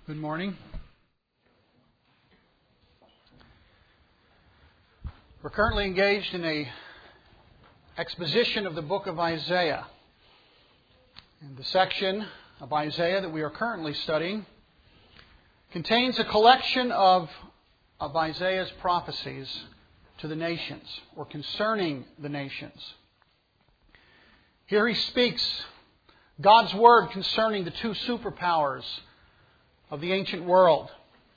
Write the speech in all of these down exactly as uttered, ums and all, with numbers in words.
Good morning. We're currently engaged in a exposition of the book of Isaiah. And the section of Isaiah that we are currently studying contains a collection of, of Isaiah's prophecies to the nations, or concerning the nations. Here he speaks God's word concerning the two superpowers of the ancient world,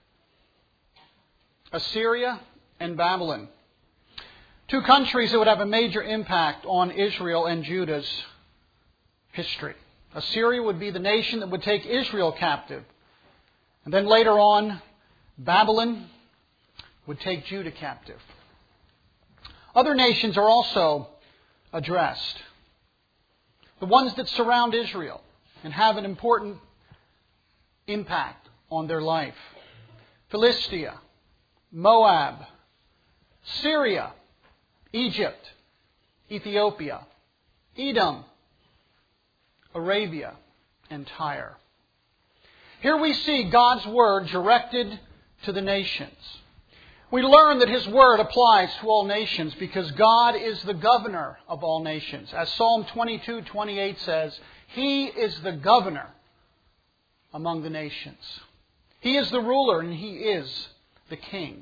Assyria and Babylon. Two countries that would have a major impact on Israel and Judah's history. Assyria would be the nation that would take Israel captive. And then later on, Babylon would take Judah captive. Other nations are also addressed. The ones that surround Israel and have an important impact on their life. Philistia, Moab, Syria, Egypt, Ethiopia, Edom, Arabia, and Tyre. Here we see God's word directed to the nations. We learn that His word applies to all nations because God is the governor of all nations. As Psalm twenty-two twenty-eight says, He is the governor among the nations. He is the ruler and He is the king.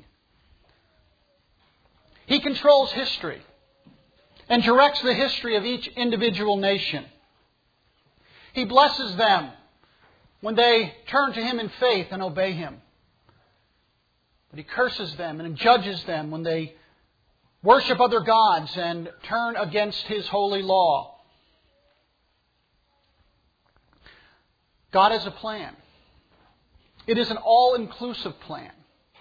He controls history and directs the history of each individual nation. He blesses them when they turn to Him in faith and obey Him. But He curses them and judges them when they worship other gods and turn against His holy law. God has a plan. It is an all-inclusive plan.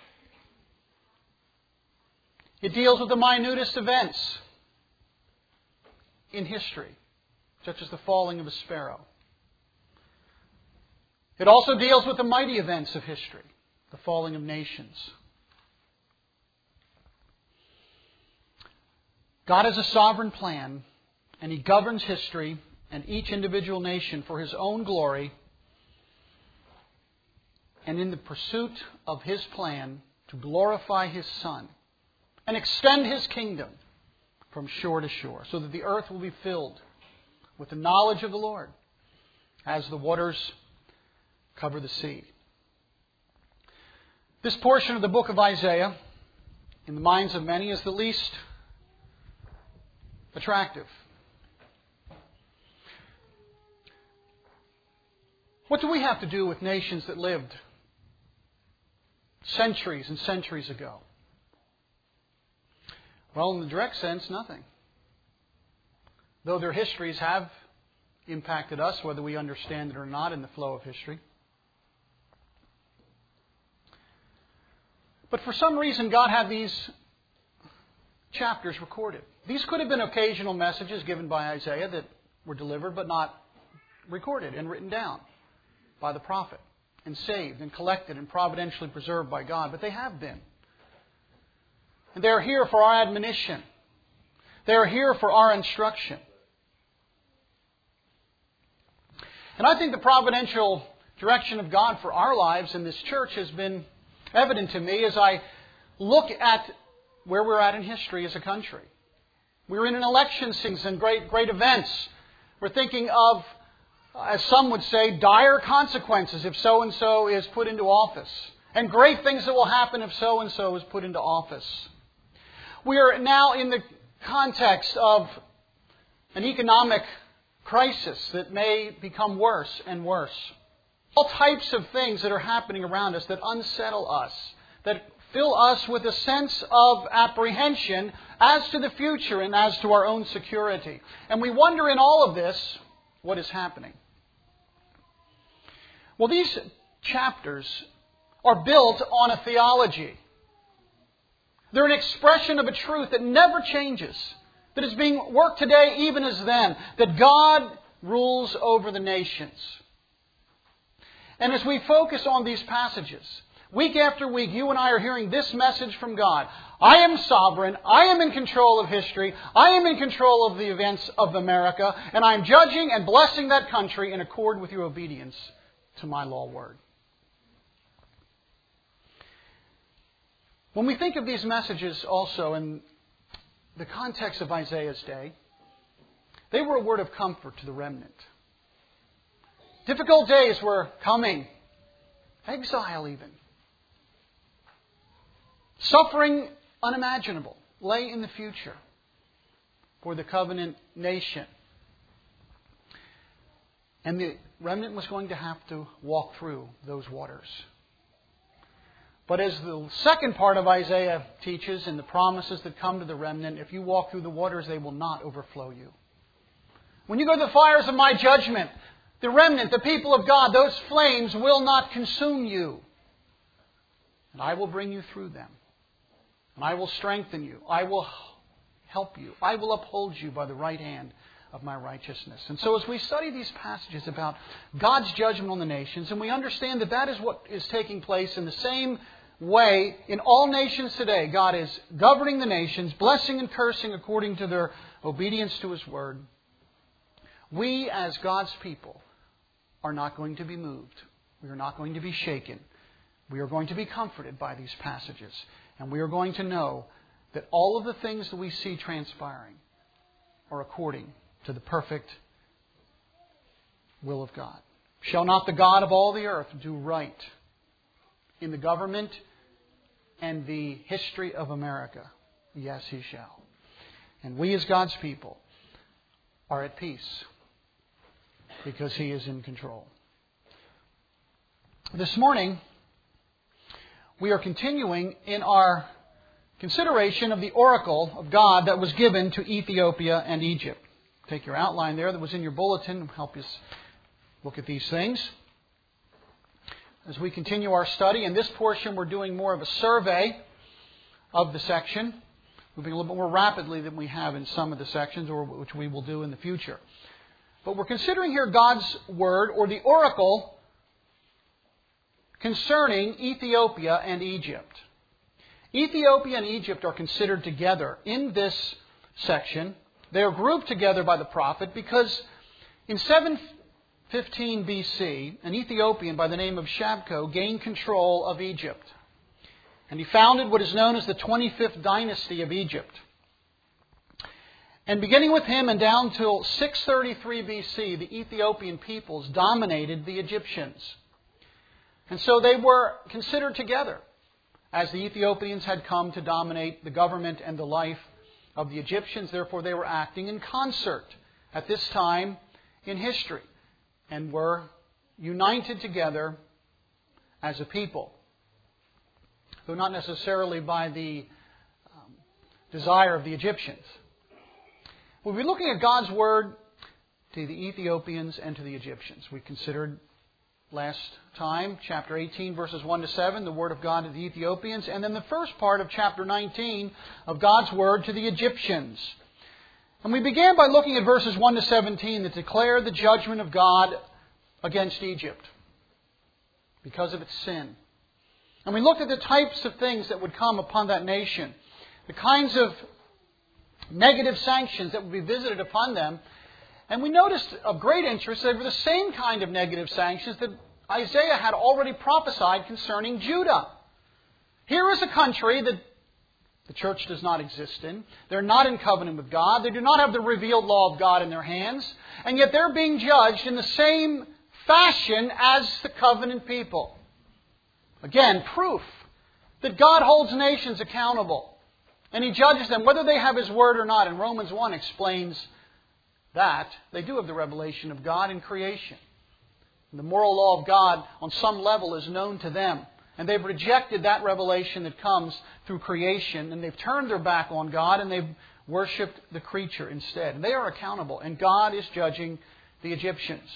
It deals with the minutest events in history, such as the falling of a sparrow. It also deals with the mighty events of history, the falling of nations. God has a sovereign plan, and He governs history and each individual nation for His own glory, and in the pursuit of His plan to glorify His Son and extend His kingdom from shore to shore, so that the earth will be filled with the knowledge of the Lord as the waters cover the sea. This portion of the book of Isaiah, in the minds of many, is the least attractive. What do we have to do with nations that lived centuries and centuries ago? Well, in the direct sense, nothing. Though their histories have impacted us, whether we understand it or not, in the flow of history. But for some reason, God had these chapters recorded. These could have been occasional messages given by Isaiah that were delivered, but not recorded and written down by the prophet, and saved and collected and providentially preserved by God. But they have been. And they are here for our admonition. They are here for our instruction. And I think the providential direction of God for our lives in this church has been evident to me as I look at where we're at in history as a country. We're in an election season and great, great events. We're thinking of, as some would say, dire consequences if so-and-so is put into office. And great things that will happen if so-and-so is put into office. We are now in the context of an economic crisis that may become worse and worse. All types of things that are happening around us that unsettle us, that fill us with a sense of apprehension as to the future and as to our own security. And we wonder in all of this, what is happening? Well, these chapters are built on a theology. They're an expression of a truth that never changes, that is being worked today even as then, that God rules over the nations. And as we focus on these passages, week after week, you and I are hearing this message from God. I am sovereign. I am in control of history. I am in control of the events of America. And I am judging and blessing that country in accord with your obedience to my law word. When we think of these messages also in the context of Isaiah's day, they were a word of comfort to the remnant. Difficult days were coming. Exile even. Suffering unimaginable lay in the future for the covenant nation. And the remnant was going to have to walk through those waters. But as the second part of Isaiah teaches, in the promises that come to the remnant, if you walk through the waters, they will not overflow you. When you go to the fires of my judgment, the remnant, the people of God, those flames will not consume you. And I will bring you through them. And I will strengthen you. I will help you. I will uphold you by the right hand of my righteousness. And so as we study these passages about God's judgment on the nations, and we understand that that is what is taking place in the same way in all nations today. God is governing the nations, blessing and cursing according to their obedience to His Word. We as God's people are not going to be moved. We are not going to be shaken. We are going to be comforted by these passages. And we are going to know that all of the things that we see transpiring are according to the perfect will of God. Shall not the God of all the earth do right in the government and the history of America? Yes, He shall. And we as God's people are at peace because He is in control. This morning, we are continuing in our consideration of the oracle of God that was given to Ethiopia and Egypt. Take your outline there that was in your bulletin. Help us look at these things. As we continue our study, in this portion we're doing more of a survey of the section, moving a little bit more rapidly than we have in some of the sections, or which we will do in the future. But we're considering here God's word, or the oracle, concerning Ethiopia and Egypt. Ethiopia and Egypt are considered together in this section. They are grouped together by the prophet because in seven fifteen B C, an Ethiopian by the name of Shabko gained control of Egypt. And he founded what is known as the twenty-fifth dynasty of Egypt. And beginning with him and down till six thirty-three B C, the Ethiopian peoples dominated the Egyptians. And so they were considered together, as the Ethiopians had come to dominate the government and the life of the Egyptians. Therefore, they were acting in concert at this time in history and were united together as a people, though not necessarily by the um, desire of the Egyptians. We'll be looking at God's word to the Ethiopians and to the Egyptians. We considered last time, chapter eighteen, verses one to seven, the word of God to the Ethiopians, and then the first part of chapter nineteen of God's word to the Egyptians. And we began by looking at verses one to seventeen that declare the judgment of God against Egypt because of its sin. And we looked at the types of things that would come upon that nation, the kinds of negative sanctions that would be visited upon them. And we noticed of great interest that they were the same kind of negative sanctions that Isaiah had already prophesied concerning Judah. Here is a country that the church does not exist in. They're not in covenant with God. They do not have the revealed law of God in their hands. And yet they're being judged in the same fashion as the covenant people. Again, proof that God holds nations accountable. And He judges them whether they have His word or not. And Romans one explains that they do have the revelation of God in creation. The moral law of God on some level is known to them. And they've rejected that revelation that comes through creation. And they've turned their back on God and they've worshipped the creature instead. And they are accountable. And God is judging the Egyptians.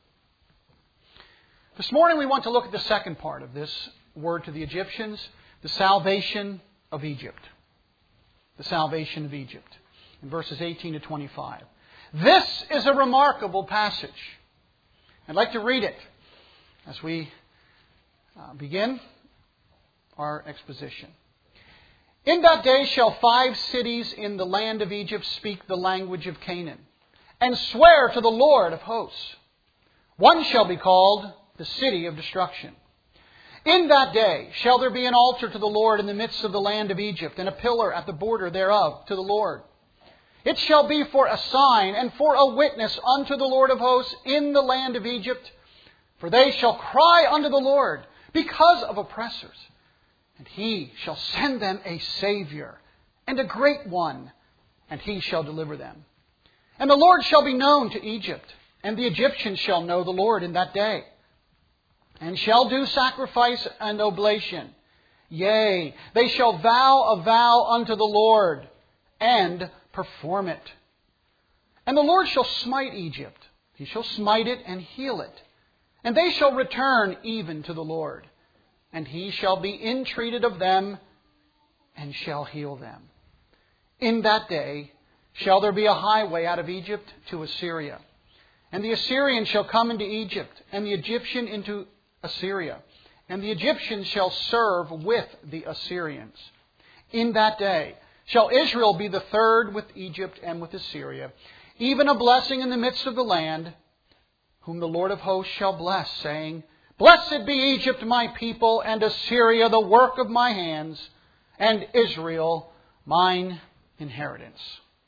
This morning we want to look at the second part of this word to the Egyptians. The salvation of Egypt. The salvation of Egypt. In verses eighteen to twenty-five. This is a remarkable passage. I'd like to read it as we uh, begin our exposition. In that day shall five cities in the land of Egypt speak the language of Canaan, and swear to the Lord of hosts. One shall be called the city of destruction. In that day shall there be an altar to the Lord in the midst of the land of Egypt, and a pillar at the border thereof to the Lord. It shall be for a sign and for a witness unto the Lord of hosts in the land of Egypt. For they shall cry unto the Lord because of oppressors. And He shall send them a Savior, and a great one, and He shall deliver them. And the Lord shall be known to Egypt, and the Egyptians shall know the Lord in that day, and shall do sacrifice and oblation. Yea, they shall vow a vow unto the Lord, and perform it. And the Lord shall smite Egypt. He shall smite it and heal it. And they shall return even to the Lord. And He shall be entreated of them, and shall heal them. In that day shall there be a highway out of Egypt to Assyria. And the Assyrian shall come into Egypt, and the Egyptian into Assyria. And the Egyptians shall serve with the Assyrians. In that day shall Israel be the third with Egypt and with Assyria, even a blessing in the midst of the land, whom the Lord of hosts shall bless, saying, Blessed be Egypt, my people, and Assyria, the work of my hands, and Israel, mine inheritance.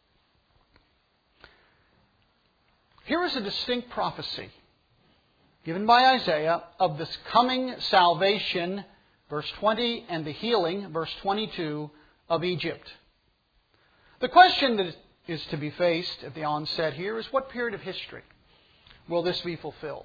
Here is a distinct prophecy given by Isaiah of this coming salvation, verse twenty, and the healing, verse twenty-two, of Egypt. The question that is to be faced at the onset here is, what period of history will this be fulfilled?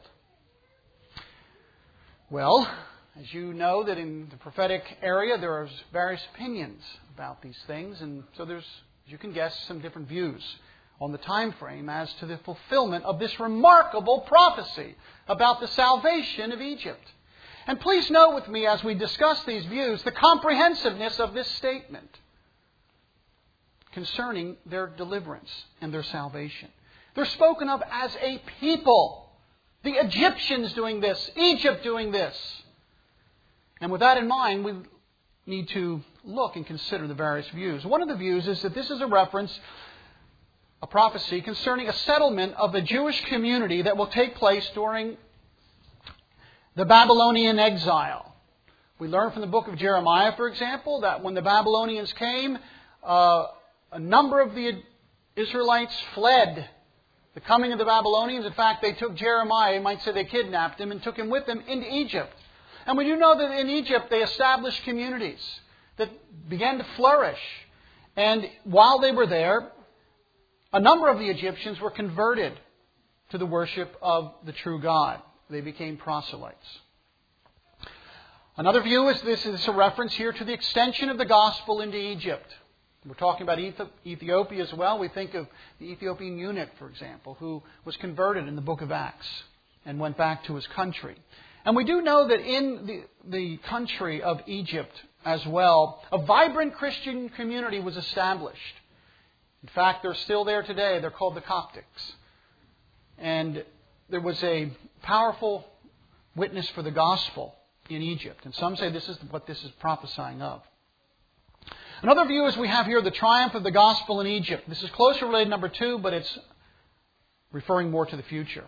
Well, as you know, that in the prophetic area there are various opinions about these things, and so there's, as you can guess, some different views on the time frame as to the fulfillment of this remarkable prophecy about the salvation of Egypt. And please note with me as we discuss these views the comprehensiveness of this statement concerning their deliverance and their salvation. They're spoken of as a people. The Egyptians doing this, Egypt doing this. And with that in mind, we need to look and consider the various views. One of the views is that this is a reference, a prophecy concerning a settlement of the Jewish community that will take place during the Babylonian exile. We learn from the book of Jeremiah, for example, that when the Babylonians came, uh, a number of the Israelites fled the coming of the Babylonians. In fact, they took Jeremiah, you might say they kidnapped him, and took him with them into Egypt. And we do know that in Egypt they established communities that began to flourish. And while they were there, a number of the Egyptians were converted to the worship of the true God. They became proselytes. Another view is this is a reference here to the extension of the gospel into Egypt. We're talking about Ethiopia as well. We think of the Ethiopian eunuch, for example, who was converted in the book of Acts and went back to his country. And we do know that in the, the country of Egypt as well, a vibrant Christian community was established. In fact, they're still there today. They're called the Coptics. And there was a powerful witness for the gospel in Egypt. And some say this is what this is prophesying of. Another view is we have here the triumph of the gospel in Egypt. This is closer related to number two, but it's referring more to the future.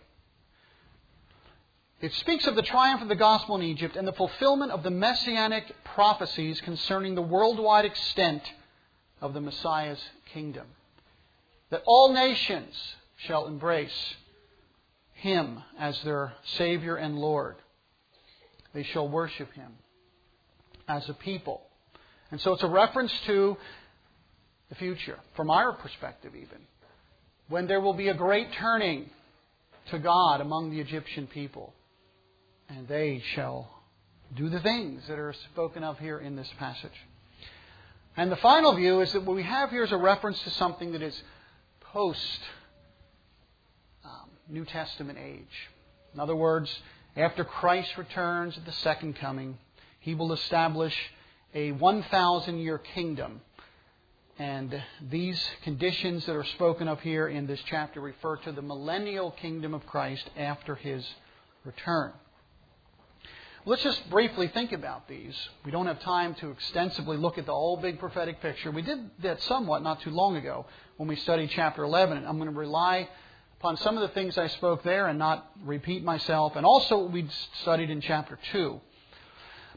It speaks of the triumph of the gospel in Egypt and the fulfillment of the messianic prophecies concerning the worldwide extent of the Messiah's kingdom. That all nations shall embrace Him as their Savior and Lord. They shall worship Him as a people. And so it's a reference to the future, from our perspective even, when there will be a great turning to God among the Egyptian people. And they shall do the things that are spoken of here in this passage. And the final view is that what we have here is a reference to something that is post um, New Testament age. In other words, after Christ returns at the second coming, He will establish a one thousand year kingdom. And these conditions that are spoken of here in this chapter refer to the millennial kingdom of Christ after His return. Let's just briefly think about these. We don't have time to extensively look at the whole big prophetic picture. We did that somewhat not too long ago when we studied chapter eleven. And I'm going to rely upon some of the things I spoke there and not repeat myself. And also what we studied in chapter two.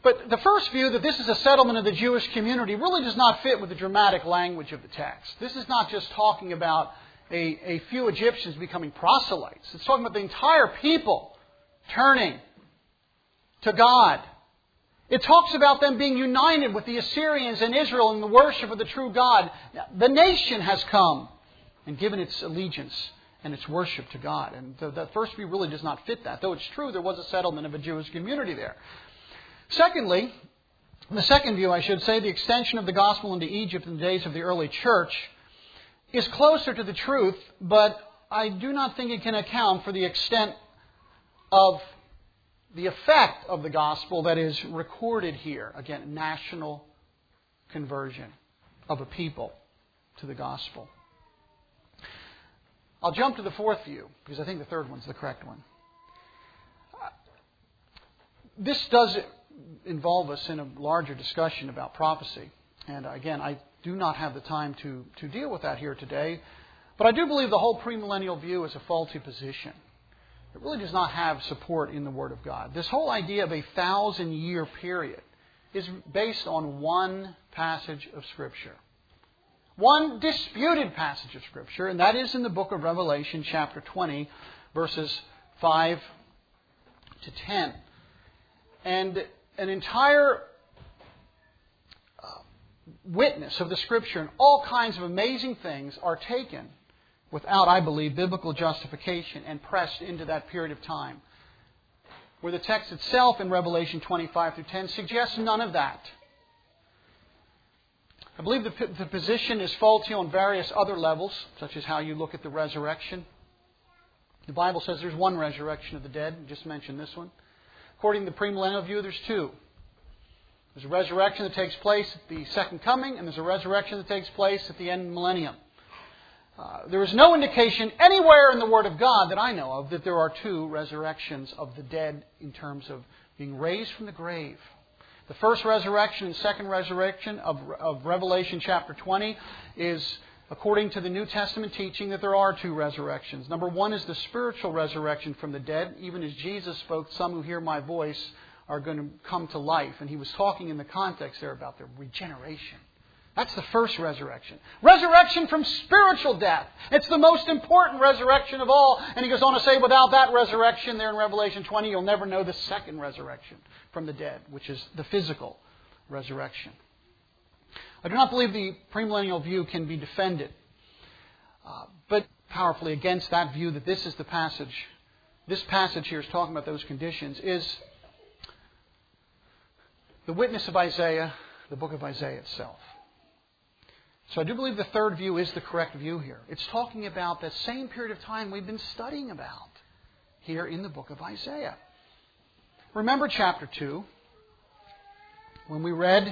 But the first view that this is a settlement of the Jewish community really does not fit with the dramatic language of the text. This is not just talking about a, a few Egyptians becoming proselytes. It's talking about the entire people turning to God. It talks about them being united with the Assyrians and Israel in the worship of the true God. The nation has come and given its allegiance and its worship to God. And the, the first view really does not fit that, though it's true there was a settlement of a Jewish community there. Secondly, the second view, I should say, the extension of the gospel into Egypt in the days of the early church is closer to the truth, but I do not think it can account for the extent of the effect of the gospel that is recorded here. Again, national conversion of a people to the gospel. I'll jump to the fourth view, because I think the third one's the correct one. This does involve us in a larger discussion about prophecy. And again, I do not have the time to, to deal with that here today. But I do believe the whole premillennial view is a faulty position. It really does not have support in the Word of God. This whole idea of a thousand-year period is based on one passage of Scripture. One disputed passage of Scripture, and that is in the book of Revelation, chapter twenty, verses five to ten. And an entire uh, witness of the Scripture and all kinds of amazing things are taken without, I believe, biblical justification and pressed into that period of time, where the text itself in Revelation twenty-five through ten suggests none of that. I believe the, the position is faulty on various other levels, such as how you look at the resurrection. The Bible says there's one resurrection of the dead. I just mentioned this one. According to the premillennial view, there's two. There's a resurrection that takes place at the second coming, and there's a resurrection that takes place at the end of the millennium. Uh, there is no indication anywhere in the Word of God that I know of that there are two resurrections of the dead in terms of being raised from the grave. The first resurrection and second resurrection of, of Revelation chapter twenty is according to the New Testament teaching that there are two resurrections. Number one is the spiritual resurrection from the dead. Even as Jesus spoke, some who hear my voice are going to come to life. And he was talking in the context there about their regeneration. That's the first resurrection. Resurrection from spiritual death. It's the most important resurrection of all. And he goes on to say, without that resurrection there in Revelation twenty, you'll never know the second resurrection from the dead, which is the physical resurrection. I do not believe the premillennial view can be defended, uh, but powerfully against that view that this is the passage. This passage here is talking about those conditions, is the witness of Isaiah, the book of Isaiah itself. So I do believe the third view is the correct view here. It's talking about that same period of time we've been studying about here in the book of Isaiah. Remember chapter two, when we read,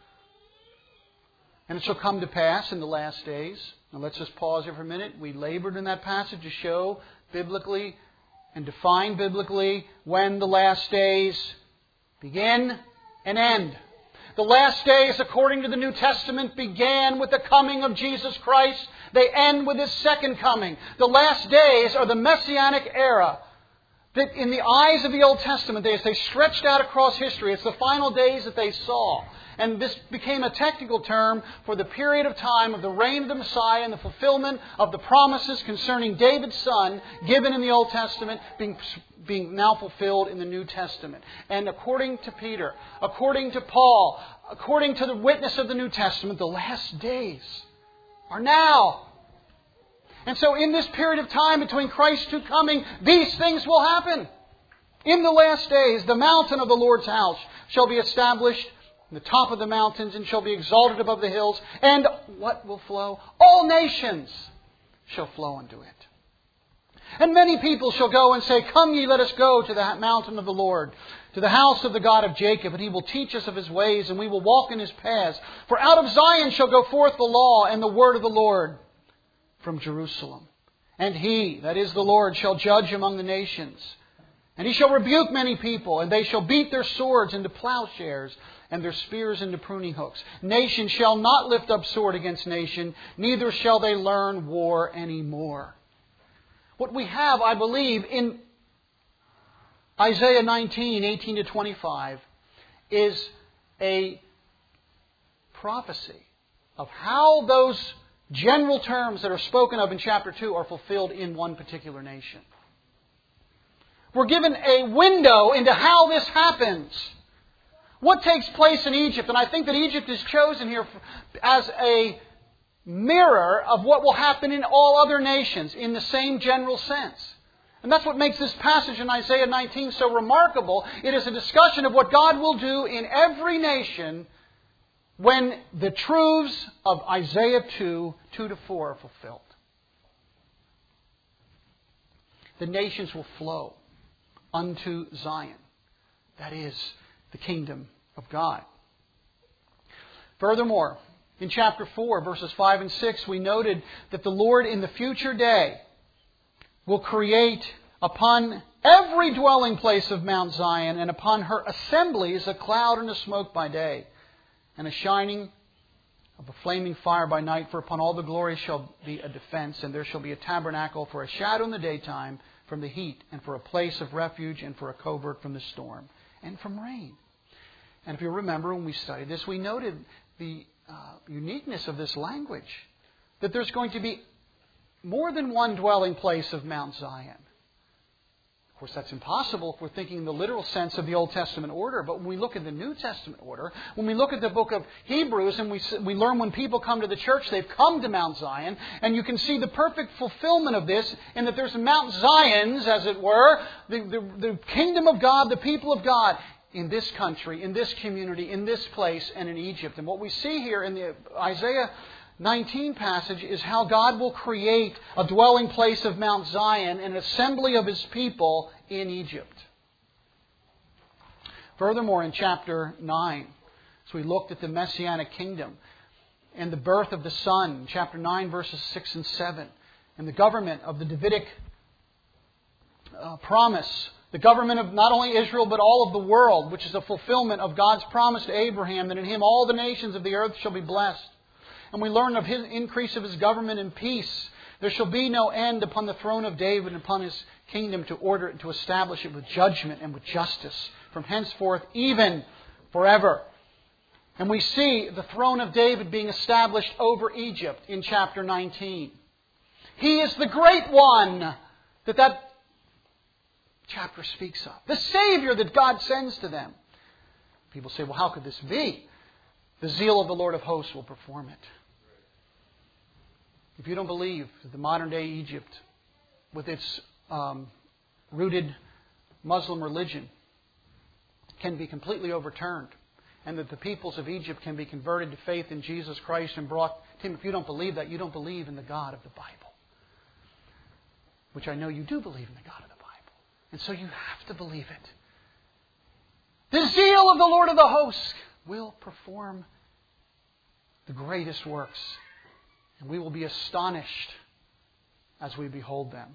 and it shall come to pass in the last days. Now let's just pause here for a minute. We labored in that passage to show biblically and define biblically when the last days begin and end. The last days, according to the New Testament, began with the coming of Jesus Christ. They end with His second coming. The last days are the Messianic era. That in the eyes of the Old Testament, as they stretched out across history, it's the final days that they saw. And this became a technical term for the period of time of the reign of the Messiah and the fulfillment of the promises concerning David's son given in the Old Testament being, being now fulfilled in the New Testament. And according to Peter, according to Paul, according to the witness of the New Testament, the last days are now. And so in this period of time between Christ's two coming, these things will happen. In the last days, the mountain of the Lord's house shall be established on the top of the mountains and shall be exalted above the hills. And what will flow? All nations shall flow unto it. And many people shall go and say, come ye, let us go to the mountain of the Lord, to the house of the God of Jacob, and He will teach us of His ways, and we will walk in His paths. For out of Zion shall go forth the law and the word of the Lord from Jerusalem. And He, that is the Lord, shall judge among the nations. And He shall rebuke many people, and they shall beat their swords into plowshares, and their spears into pruning hooks. Nation shall not lift up sword against nation, neither shall they learn war any more. What we have, I believe, in Isaiah nineteen, eighteen to twenty-five, is a prophecy of how those general terms that are spoken of in chapter two are fulfilled in one particular nation. We're given a window into how this happens. What takes place in Egypt? And I think that Egypt is chosen here as a mirror of what will happen in all other nations in the same general sense. And that's what makes this passage in Isaiah nineteen so remarkable. It is a discussion of what God will do in every nation when the truths of Isaiah two, two to four are fulfilled. The nations will flow unto Zion. That is the kingdom of God. Furthermore, in chapter four, verses five and six, we noted that the Lord in the future day will create upon every dwelling place of Mount Zion and upon her assemblies a cloud and a smoke by day, and a shining of a flaming fire by night. For upon all the glory shall be a defense, and there shall be a tabernacle for a shadow in the daytime from the heat, and for a place of refuge, and for a covert from the storm, and from rain. And if you remember when we studied this, we noted the uh, uniqueness of this language, that there's going to be more than one dwelling place of Mount Zion. Of course, that's impossible if we're thinking in the literal sense of the Old Testament order. But when we look at the New Testament order, when we look at the book of Hebrews, and we we learn when people come to the church, they've come to Mount Zion, and you can see the perfect fulfillment of this in that there's Mount Zions, as it were, the, the, the kingdom of God, the people of God, in this country, in this community, in this place, and in Egypt. And what we see here in the Isaiah nineteen passage is how God will create a dwelling place of Mount Zion, an assembly of His people in Egypt. Furthermore, in chapter nine, as we looked at the Messianic kingdom and the birth of the Son, chapter nine, verses six and seven, and the government of the Davidic uh, promise, the government of not only Israel but all of the world, which is a fulfillment of God's promise to Abraham that in him all the nations of the earth shall be blessed. And we learn of His increase of His government in peace. There shall be no end upon the throne of David and upon His kingdom, to order it and to establish it with judgment and with justice from henceforth even forever. And we see the throne of David being established over Egypt in chapter nineteen. He is the great one that that chapter speaks of. The Savior that God sends to them. People say, well, how could this be? The zeal of the Lord of hosts will perform it. If you don't believe that the modern day Egypt, with its um, rooted Muslim religion, can be completely overturned, and that the peoples of Egypt can be converted to faith in Jesus Christ and brought to Him, if you don't believe that, you don't believe in the God of the Bible. Which I know you do believe in the God of the Bible. And so you have to believe it. The zeal of the Lord of the hosts will perform the greatest works. And we will be astonished as we behold them.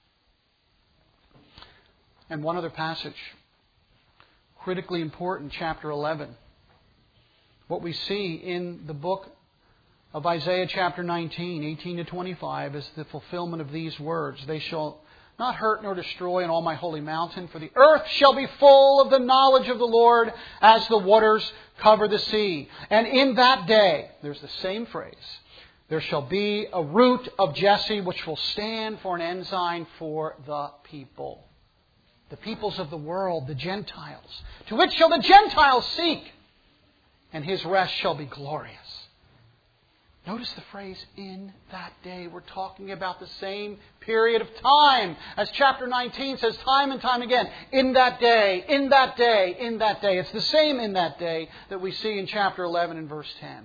And one other passage, critically important, chapter eleven. What we see in the book of Isaiah chapter nineteen, eighteen to twenty-five, is the fulfillment of these words. They shall not hurt nor destroy in all my holy mountain, for the earth shall be full of the knowledge of the Lord as the waters cover the sea. And in that day, there's the same phrase, there shall be a root of Jesse which will stand for an ensign for the people. The peoples of the world, the Gentiles. To which shall the Gentiles seek? And his rest shall be glorious. Notice the phrase, in that day. We're talking about the same period of time. As chapter nineteen says time and time again. In that day, in that day, in that day. It's the same in that day that we see in chapter eleven and verse ten.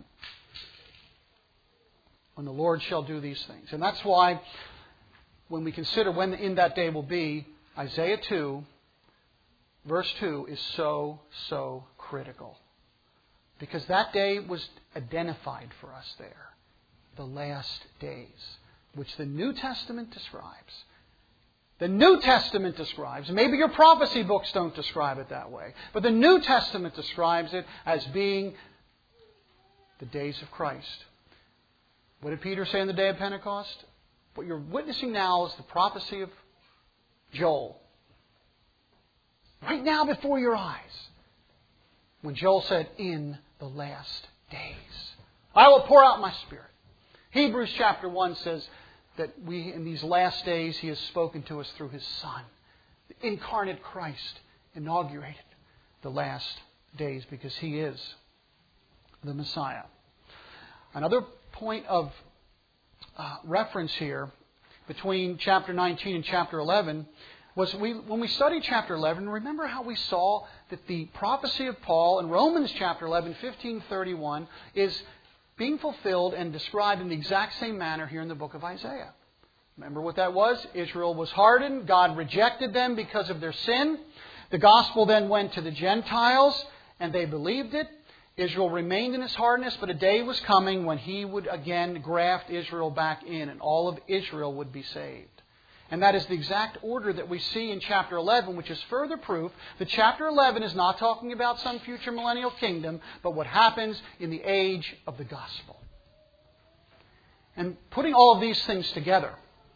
When the Lord shall do these things. And that's why when we consider when in that day will be, Isaiah two, verse two is so, so critical. Because that day was identified for us there. The last days, which the New Testament describes. The New Testament describes, maybe your prophecy books don't describe it that way, but the New Testament describes it as being the days of Christ. What did Peter say on the day of Pentecost? What you're witnessing now is the prophecy of Joel. Right now before your eyes. when Joel said, in the last days, I will pour out my Spirit. Hebrews chapter one says that we, in these last days, He has spoken to us through His Son. The incarnate Christ inaugurated the last days because He is the Messiah. Another point of uh, reference here between chapter nineteen and chapter eleven was we, when we studied chapter eleven, remember how we saw that the prophecy of Paul in Romans chapter eleven, fifteen thirty-one is being fulfilled and described in the exact same manner here in the book of Isaiah. Remember what that was? Israel was hardened. God rejected them because of their sin. The gospel then went to the Gentiles, and they believed it. Israel remained in his hardness, but a day was coming when He would again graft Israel back in, and all of Israel would be saved. And that is the exact order that we see in chapter eleven, which is further proof that chapter eleven is not talking about some future millennial kingdom, but what happens in the age of the gospel. And putting all of these things together,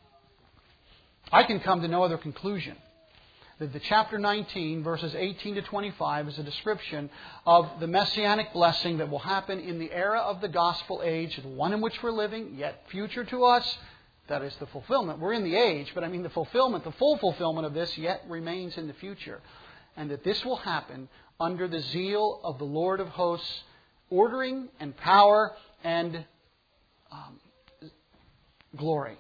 I can come to no other conclusion that the chapter nineteen, verses eighteen to twenty-five, is a description of the messianic blessing that will happen in the era of the gospel age, the one in which we're living, yet future to us. That is the fulfillment. We're in the age, but I mean the fulfillment, the full fulfillment of this yet remains in the future. And that this will happen under the zeal of the Lord of hosts, ordering and power and um, glory.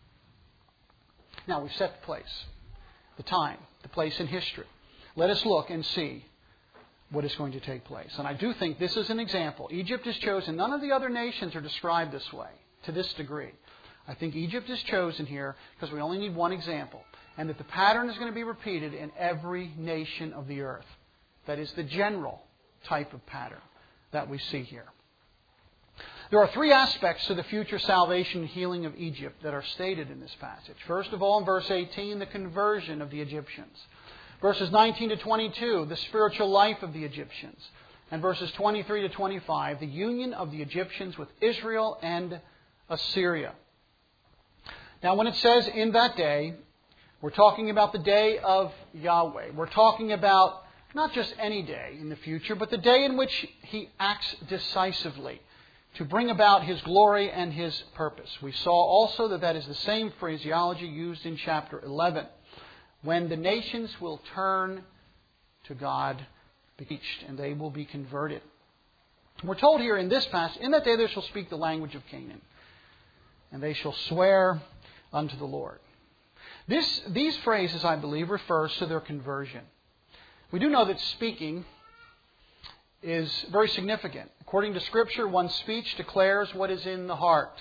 Now we've set the place, the time, the place in history. Let us look and see what is going to take place. And I do think this is an example. Egypt is chosen. None of the other nations are described this way, to this degree. I think Egypt is chosen here because we only need one example. And that the pattern is going to be repeated in every nation of the earth. That is the general type of pattern that we see here. There are three aspects to the future salvation and healing of Egypt that are stated in this passage. First of all, in verse eighteen, the conversion of the Egyptians. Verses nineteen to twenty-two, the spiritual life of the Egyptians. And verses twenty-three to twenty-five, the union of the Egyptians with Israel and Assyria. Now, when it says in that day, we're talking about the day of Yahweh. We're talking about not just any day in the future, but the day in which He acts decisively to bring about His glory and His purpose. We saw also that that is the same phraseology used in chapter eleven, when the nations will turn to God, beached, and they will be converted. We're told here in this passage, in that day they shall speak the language of Canaan, and they shall swear unto the Lord. This, these phrases, I believe, refers to their conversion. We do know that speaking is very significant. According to Scripture, one's speech declares what is in the heart.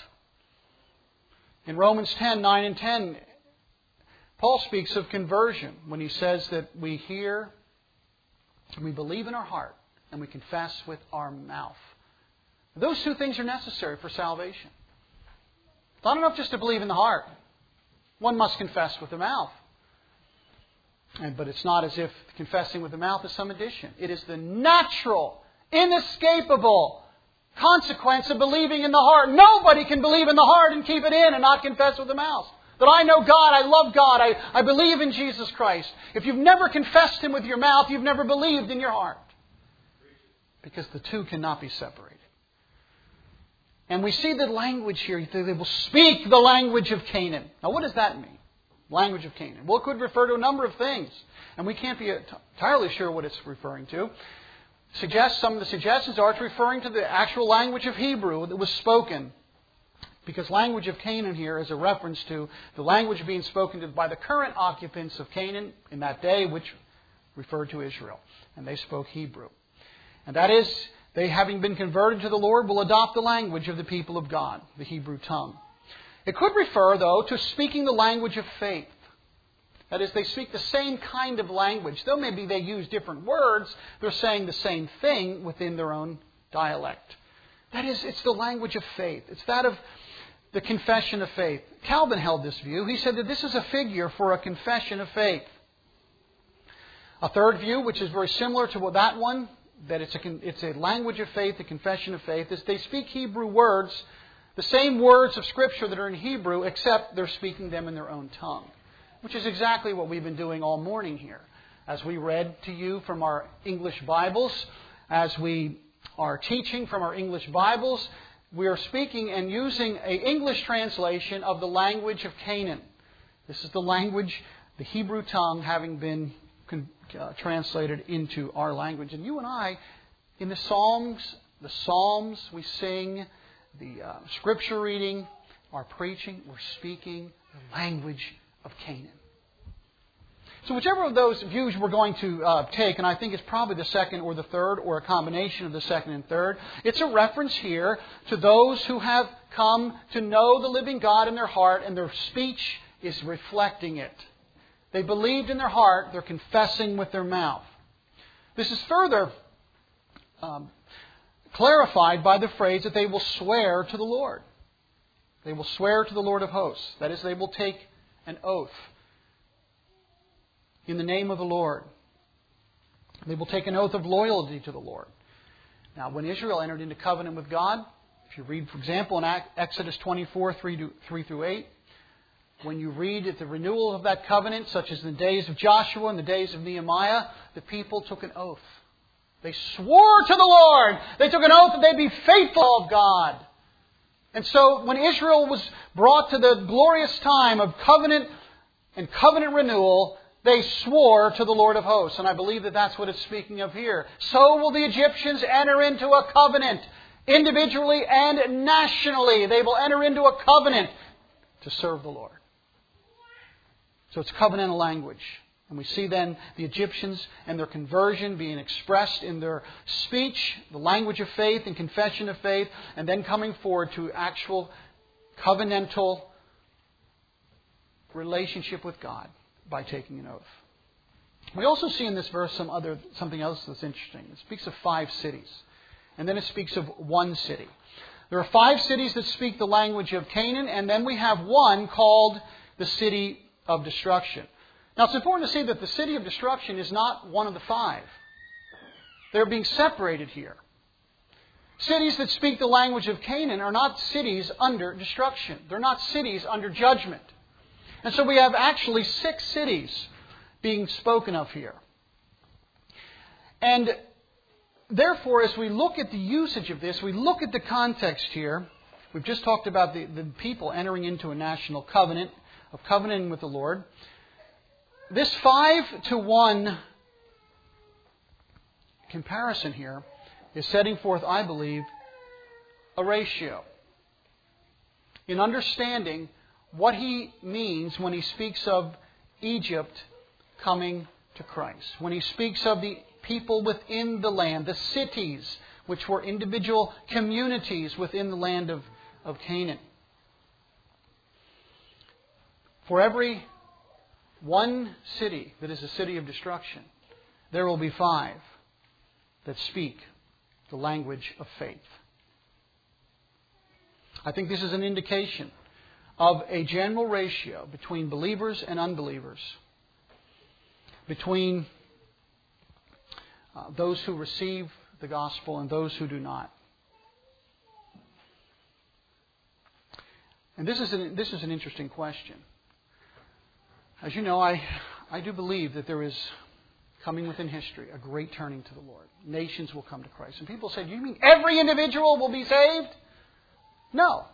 In Romans ten, nine and ten, Paul speaks of conversion when he says that we hear, we believe in our heart, and we confess with our mouth. Those two things are necessary for salvation. It's not enough just to believe in the heart. One must confess with the mouth. And, but it's not as if confessing with the mouth is some addition. It is the natural, inescapable consequence of believing in the heart. Nobody can believe in the heart and keep it in and not confess with the mouth. That I know God, I love God, I, I believe in Jesus Christ. If you've never confessed Him with your mouth, you've never believed in your heart. Because the two cannot be separated. And we see the language here. They will speak the language of Canaan. Now what does that mean? Language of Canaan. Well, it could refer to a number of things. And we can't be entirely sure what it's referring to. Suggest, some of the suggestions are it's referring to the actual language of Hebrew that was spoken. Because language of Canaan here is a reference to the language being spoken to by the current occupants of Canaan in that day, which referred to Israel. And they spoke Hebrew. And that is, they having been converted to the Lord will adopt the language of the people of God, the Hebrew tongue. It could refer, though, to speaking the language of faith. That is, they speak the same kind of language. Though maybe they use different words, they're saying the same thing within their own dialect. That is, it's the language of faith. It's that of the confession of faith. Calvin held this view. He said that this is a figure for a confession of faith. A third view, which is very similar to that one, that it's a, it's a language of faith, a confession of faith, is they speak Hebrew words, the same words of Scripture that are in Hebrew, except they're speaking them in their own tongue. Which is exactly what we've been doing all morning here. As we read to you from our English Bibles, as we are teaching from our English Bibles, we are speaking and using an English translation of the language of Canaan. This is the language, the Hebrew tongue, having been uh, translated into our language. And you and I, in the Psalms, the Psalms we sing, the uh, Scripture reading, our preaching, we're speaking the language of Canaan. So whichever of those views we're going to uh, take, and I think it's probably the second or the third or a combination of the second and third, it's a reference here to those who have come to know the living God in their heart, and their speech is reflecting it. They believed in their heart, they're confessing with their mouth. This is further um, clarified by the phrase that they will swear to the Lord. They will swear to the Lord of hosts. That is, they will take an oath in the name of the Lord. They will take an oath of loyalty to the Lord. Now, when Israel entered into covenant with God, if you read, for example, in Exodus twenty-four, three through eight, when you read at the renewal of that covenant, such as in the days of Joshua and the days of Nehemiah, the people took an oath. They swore to the Lord. They took an oath that they'd be faithful of God. And so when Israel was brought to the glorious time of covenant and covenant renewal, they swore to the Lord of hosts. And I believe that that's what it's speaking of here. So will the Egyptians enter into a covenant, individually and nationally. They will enter into a covenant to serve the Lord. So it's covenantal language. And we see then the Egyptians and their conversion being expressed in their speech, the language of faith and confession of faith, and then coming forward to actual covenantal relationship with God by taking an oath. We also see in this verse some other something else that's interesting. It speaks of five cities, and then it speaks of one city. There are five cities that speak the language of Canaan, and then we have one called the city of destruction. Now, it's important to see that the city of destruction is not one of the five. They're being separated here. Cities that speak the language of Canaan are not cities under destruction. They're not cities under judgment. And so we have actually six cities being spoken of here. And therefore, as we look at the usage of this, we look at the context here. We've just talked about the, the people entering into a national covenant, of covenanting with the Lord. This five to one comparison here is setting forth, I believe, a ratio in understanding what he means when he speaks of Egypt coming to Christ. When he speaks of the people within the land, the cities, which were individual communities within the land of, of Canaan. For every one city that is a city of destruction, there will be five that speak the language of faith. I think this is an indication of a general ratio between believers and unbelievers, between uh, those who receive the gospel and those who do not. And this is an, this is an interesting question. As you know, I, I do believe that there is, coming within history, a great turning to the Lord. Nations will come to Christ. And people say, do you mean every individual will be saved? No.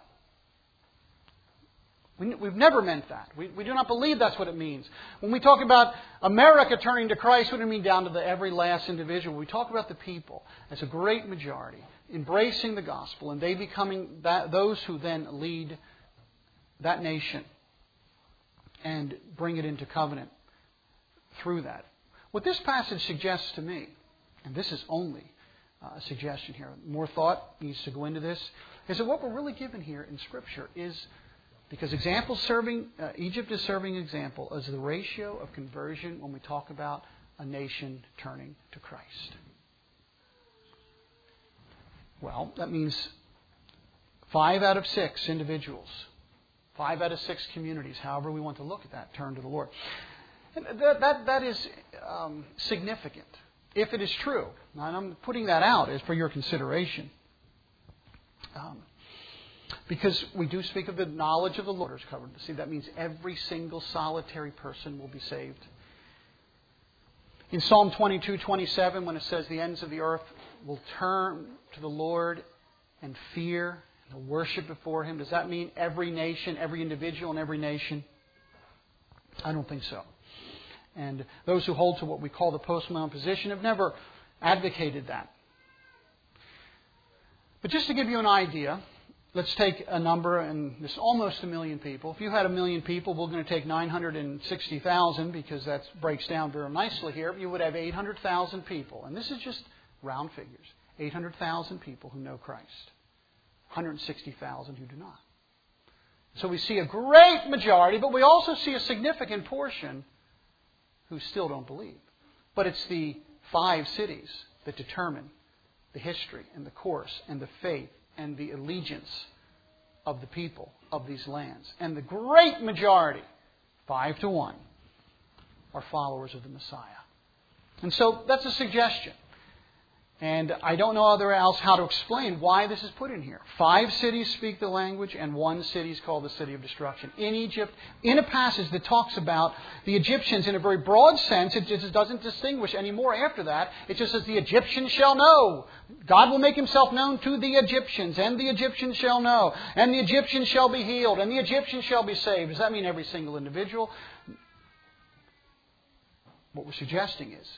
We, we've never meant that. We, we do not believe that's what it means. When we talk about America turning to Christ, we don't mean down to the every last individual. We talk about the people as a great majority, embracing the gospel, and they becoming that, those who then lead that nation and bring it into covenant through that. What this passage suggests to me, and this is only a suggestion here, more thought needs to go into this, is that what we're really given here in Scripture is, because example serving, uh, Egypt is serving example as the ratio of conversion when we talk about a nation turning to Christ. Well, that means five out of six individuals, five out of six communities, however we want to look at that, turn to the Lord. And that, that, that is um, significant, if it is true. Now, and I'm putting that out as for your consideration. Um, because we do speak of the knowledge of the Lord is covered. See, that means every single solitary person will be saved. In Psalm twenty-two, twenty-seven, when it says the ends of the earth will turn to the Lord and fear and worship before Him? Does that mean every nation, every individual in every nation? I don't think so. And those who hold to what we call the postmillennial position have never advocated that. But just to give you an idea, let's take a number, and this is almost a million people. If you had a million people, we're going to take nine hundred sixty thousand, because that breaks down very nicely here. You would have eight hundred thousand people. And this is just round figures. eight hundred thousand people who know Christ. one hundred sixty thousand who do not. So we see a great majority, but we also see a significant portion who still don't believe. But it's the five cities that determine the history and the course and the faith and the allegiance of the people of these lands. And the great majority, five to one, are followers of the Messiah. And so that's a suggestion. And I don't know other else how to explain why this is put in here. Five cities speak the language, and one city is called the city of destruction. In Egypt, in a passage that talks about the Egyptians in a very broad sense, it just doesn't distinguish anymore after that. It just says the Egyptians shall know. God will make Himself known to the Egyptians, and the Egyptians shall know. And the Egyptians shall be healed, and the Egyptians shall be saved. Does that mean every single individual? What we're suggesting is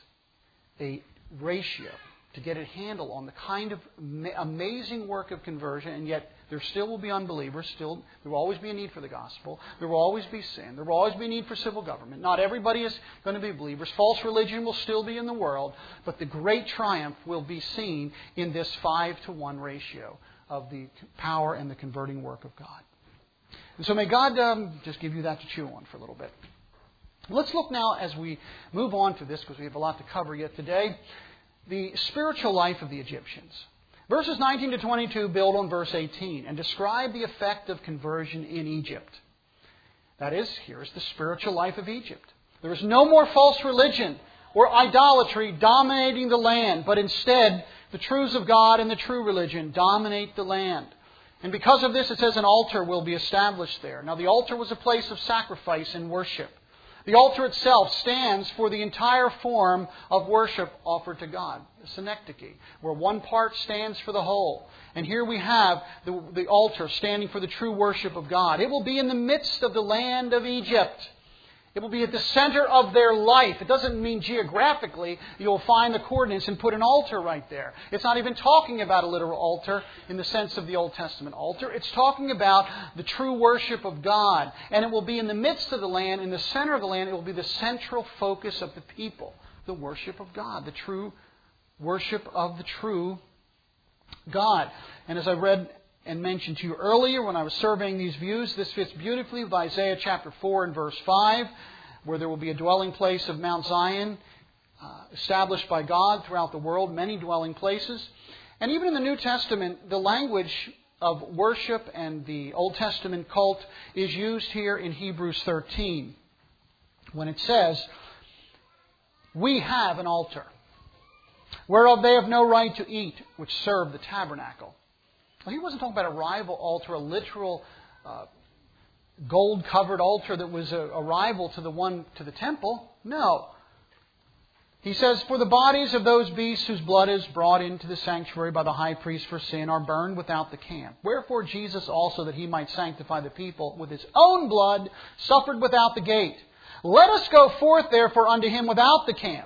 a ratio to get a handle on the kind of amazing work of conversion, and yet there still will be unbelievers. Still, there will always be a need for the gospel. There will always be sin. There will always be a need for civil government. Not everybody is going to be believers. False religion will still be in the world, but the great triumph will be seen in this five to one ratio of the power and the converting work of God. And so may God um, just give you that to chew on for a little bit. Let's look now as we move on to this, because we have a lot to cover yet today. The spiritual life of the Egyptians. Verses nineteen to twenty-two build on verse eighteen and describe the effect of conversion in Egypt. That is, here is the spiritual life of Egypt. There is no more false religion or idolatry dominating the land, but instead the truths of God and the true religion dominate the land. And because of this, it says an altar will be established there. Now, the altar was a place of sacrifice and worship. The altar itself stands for the entire form of worship offered to God, the synecdoche, where one part stands for the whole. And here we have the, the altar standing for the true worship of God. It will be in the midst of the land of Egypt. It will be at the center of their life. It doesn't mean geographically you'll find the coordinates and put an altar right there. It's not even talking about a literal altar in the sense of the Old Testament altar. It's talking about the true worship of God. And it will be in the midst of the land, in the center of the land. It will be the central focus of the people. The worship of God. The true worship of the true God. And as I read and mentioned to you earlier when I was surveying these views, this fits beautifully with Isaiah chapter four and verse five, where there will be a dwelling place of Mount Zion uh, established by God throughout the world, many dwelling places. And even in the New Testament, the language of worship and the Old Testament cult is used here in Hebrews thirteen, when it says, "We have an altar, whereof they have no right to eat, which serve the tabernacle." Well, he wasn't talking about a rival altar, a literal uh, gold-covered altar that was a, a rival to the one to the temple. No. He says, "For the bodies of those beasts whose blood is brought into the sanctuary by the high priest for sin are burned without the camp. Wherefore Jesus also, that He might sanctify the people with His own blood, suffered without the gate. Let us go forth therefore unto Him without the camp.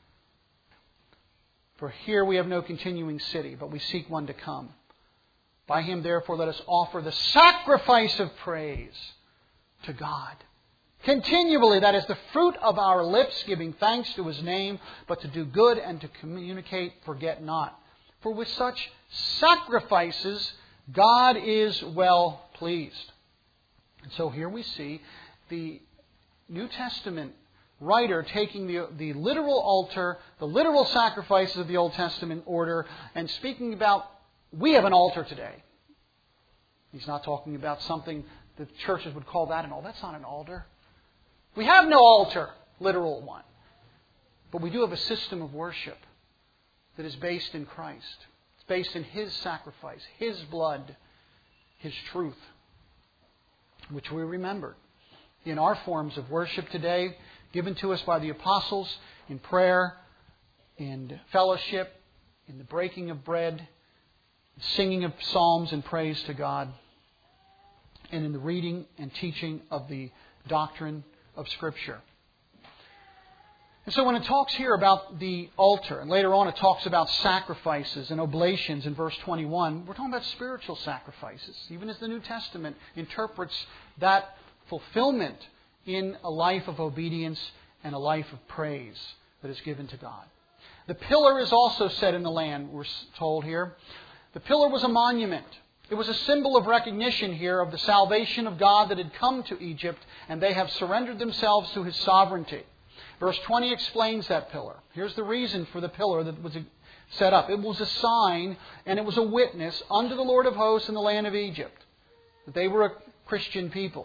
For here we have no continuing city, but we seek one to come. By Him, therefore, let us offer the sacrifice of praise to God. Continually, that is the fruit of our lips, giving thanks to His name, but to do good and to communicate, forget not. For with such sacrifices, God is well pleased." And so here we see the New Testament writer taking the, the literal altar, the literal sacrifices of the Old Testament order, and speaking about, we have an altar today. He's not talking about something that churches would call that an altar. That's not an altar. We have no altar, literal one. But we do have a system of worship that is based in Christ. It's based in His sacrifice, His blood, His truth, which we remember in our forms of worship today, given to us by the apostles in prayer, in fellowship, in the breaking of bread, singing of psalms and praise to God, and in the reading and teaching of the doctrine of Scripture. And so when it talks here about the altar, and later on it talks about sacrifices and oblations in verse twenty-one, we're talking about spiritual sacrifices, even as the New Testament interprets that fulfillment in a life of obedience and a life of praise that is given to God. The pillar is also set in the land, we're told here. The pillar was a monument. It was a symbol of recognition here of the salvation of God that had come to Egypt, and they have surrendered themselves to His sovereignty. Verse twenty explains that pillar. Here's the reason for the pillar that was set up. It was a sign and it was a witness unto the Lord of hosts in the land of Egypt that they were a Christian people.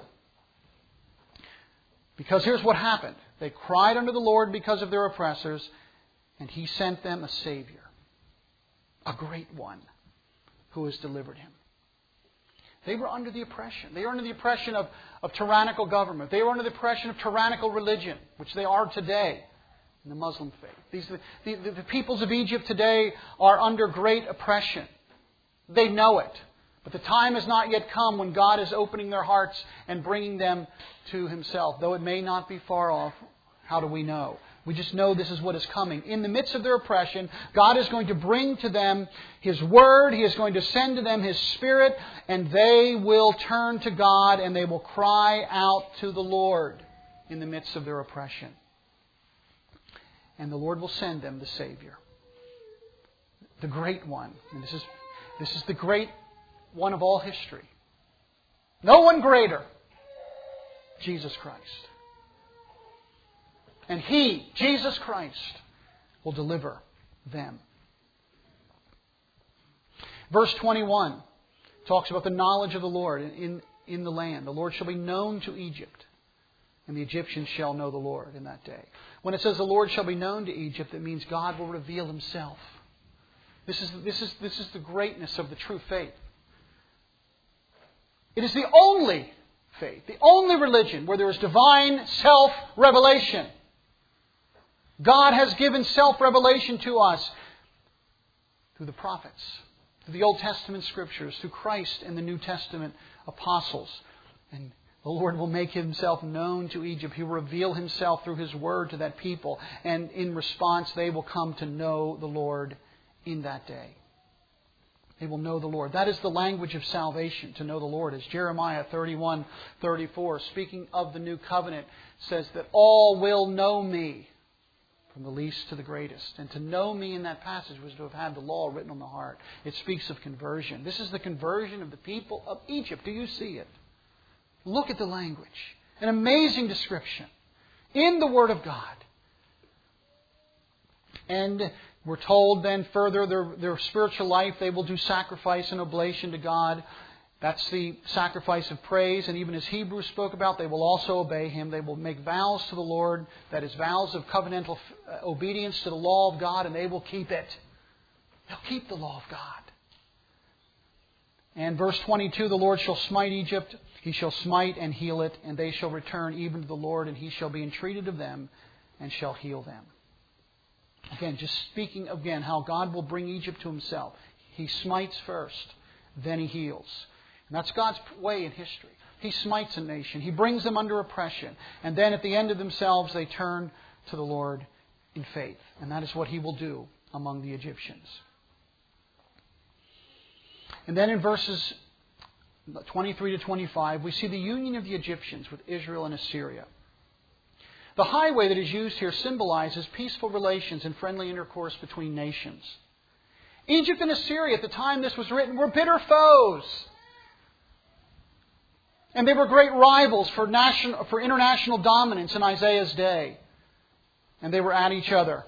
Because here's what happened. They cried unto the Lord because of their oppressors, and He sent them a Savior, a great one, who has delivered him. They were under the oppression. They were under the oppression of, of tyrannical government. They were under the oppression of tyrannical religion, which they are today in the Muslim faith. These, the, the, the peoples of Egypt today are under great oppression. They know it. But the time has not yet come when God is opening their hearts and bringing them to Himself. Though it may not be far off, how do we know? We just know this is what is coming. In the midst of their oppression, God is going to bring to them His Word. He is going to send to them His Spirit. And they will turn to God and they will cry out to the Lord in the midst of their oppression. And the Lord will send them the Savior. The great one. And this is, this is the great one of all history. No one greater. Jesus Christ. And He, Jesus Christ, will deliver them. Verse twenty-one talks about the knowledge of the Lord in, in the land. The Lord shall be known to Egypt, and the Egyptians shall know the Lord in that day. When it says the Lord shall be known to Egypt, it means God will reveal Himself. This is, this is, this is the greatness of the true faith. It is the only faith, the only religion where there is divine self-revelation. God has given self-revelation to us through the prophets, through the Old Testament Scriptures, through Christ and the New Testament apostles. And the Lord will make Himself known to Egypt. He will reveal Himself through His Word to that people. And in response, they will come to know the Lord in that day. They will know the Lord. That is the language of salvation, to know the Lord. As Jeremiah thirty-one thirty-four, speaking of the new covenant, says that all will know me, from the least to the greatest. And to know me in that passage was to have had the law written on the heart. It speaks of conversion. This is the conversion of the people of Egypt. Do you see it? Look at the language. An amazing description in the Word of God. And we're told then further, their, their spiritual life, they will do sacrifice and oblation to God. That's the sacrifice of praise. And even as Hebrews spoke about, they will also obey Him. They will make vows to the Lord, that is, vows of covenantal obedience to the law of God, and they will keep it. They'll keep the law of God. And verse twenty-two, the Lord shall smite Egypt. He shall smite and heal it, and they shall return even to the Lord, and He shall be entreated of them and shall heal them. Again, just speaking again how God will bring Egypt to Himself. He smites first, then He heals. And that's God's way in history. He smites a nation. He brings them under oppression. And then at the end of themselves, they turn to the Lord in faith. And that is what He will do among the Egyptians. And then in verses twenty-three to twenty-five, we see the union of the Egyptians with Israel and Assyria. The highway that is used here symbolizes peaceful relations and friendly intercourse between nations. Egypt and Assyria, at the time this was written, were bitter foes. And they were great rivals for, national, for international dominance in Isaiah's day. And they were at each other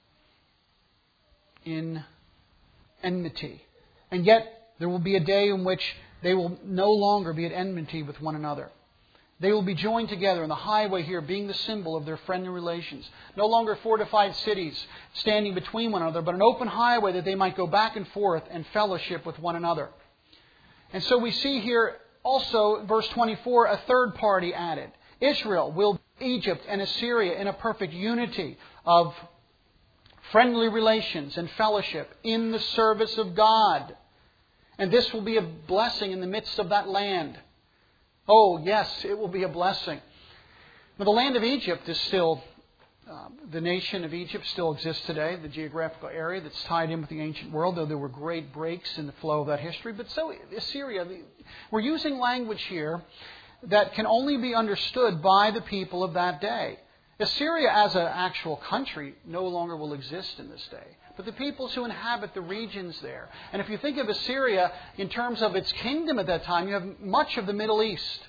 in enmity. And yet there will be a day in which they will no longer be at enmity with one another. They will be joined together, and the highway here being the symbol of their friendly relations. No longer fortified cities standing between one another, but an open highway that they might go back and forth and fellowship with one another. And so we see here also, verse twenty-four, a third party added. Israel will Egypt and Assyria in a perfect unity of friendly relations and fellowship in the service of God. And this will be a blessing in the midst of that land. Oh, yes, it will be a blessing. But the land of Egypt is still, uh, the nation of Egypt still exists today, the geographical area that's tied in with the ancient world, though there were great breaks in the flow of that history. But so Assyria, we're using language here that can only be understood by the people of that day. Assyria as an actual country no longer will exist in this day. But the peoples who inhabit the regions there. And if you think of Assyria in terms of its kingdom at that time, you have much of the Middle East.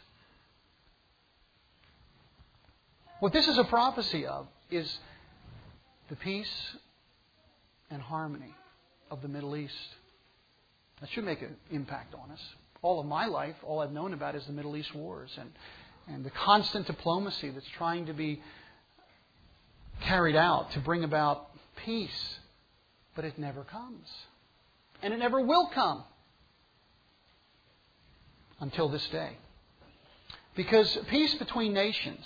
What this is a prophecy of is the peace and harmony of the Middle East. That should make an impact on us. All of my life, all I've known about is the Middle East wars and, and the constant diplomacy that's trying to be carried out to bring about peace. But it never comes. And it never will come. Until this day. Because peace between nations,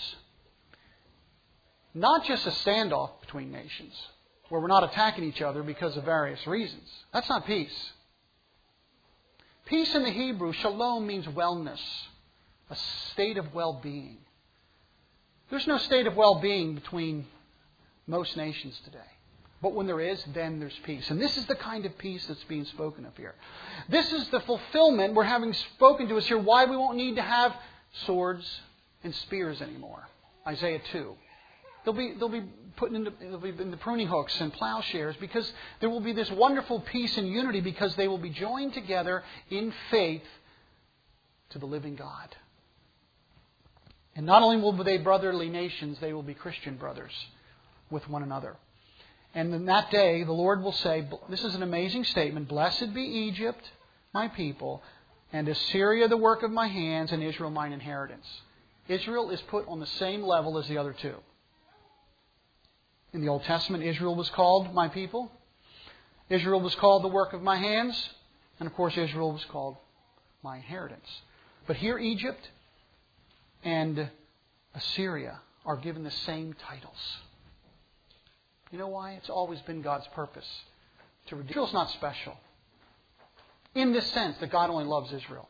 not just a standoff between nations, where we're not attacking each other because of various reasons. That's not peace. Peace in the Hebrew, shalom, means wellness. A state of well-being. There's no state of well-being between most nations today. But when there is, then there's peace. And this is the kind of peace that's being spoken of here. This is the fulfillment we're having spoken to us here, why we won't need to have swords and spears anymore. Isaiah two. They'll be, they'll be put into, they'll be in the pruning hooks and plowshares because there will be this wonderful peace and unity because they will be joined together in faith to the living God. And not only will they be brotherly nations, they will be Christian brothers with one another. And in that day, the Lord will say, this is an amazing statement, blessed be Egypt, my people, and Assyria, the work of my hands, and Israel, mine inheritance. Israel is put on the same level as the other two. In the Old Testament, Israel was called my people. Israel was called the work of my hands. And of course, Israel was called my inheritance. But here, Egypt and Assyria are given the same titles. You know why? It's always been God's purpose to redeem. Israel's not special. In this sense that God only loves Israel.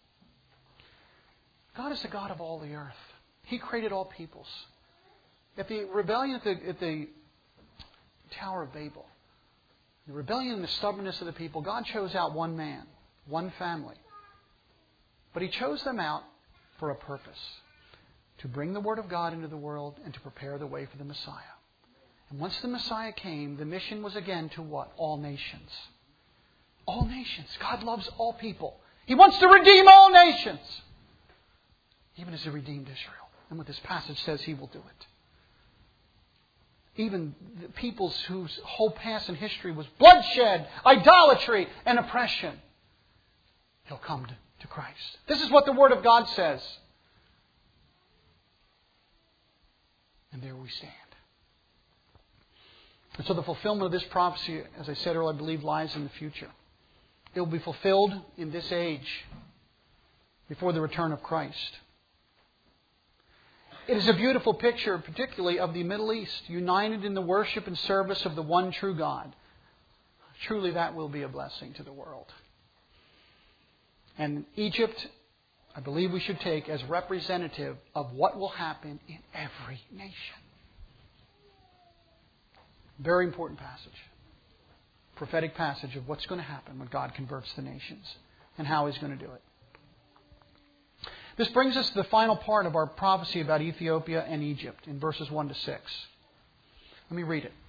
God is the God of all the earth. He created all peoples. At the rebellion at the, at the Tower of Babel, the rebellion and the stubbornness of the people, God chose out one man, one family. But He chose them out for a purpose. To bring the Word of God into the world and to prepare the way for the Messiah. And once the Messiah came, the mission was again to what? All nations. All nations. God loves all people. He wants to redeem all nations. Even as He redeemed Israel. And what this passage says, He will do it. Even the peoples whose whole past and history was bloodshed, idolatry, and oppression. He'll come to, to Christ. This is what the Word of God says. And there we stand. And so the fulfillment of this prophecy, as I said earlier, I believe lies in the future. It will be fulfilled in this age, before the return of Christ. It is a beautiful picture, particularly of the Middle East, united in the worship and service of the one true God. Truly that will be a blessing to the world. And Egypt, I believe we should take as representative of what will happen in every nation. Very important passage. Prophetic passage of what's going to happen when God converts the nations and how He's going to do it. This brings us to the final part of our prophecy about Ethiopia and Egypt in verses one to six. Let me read it.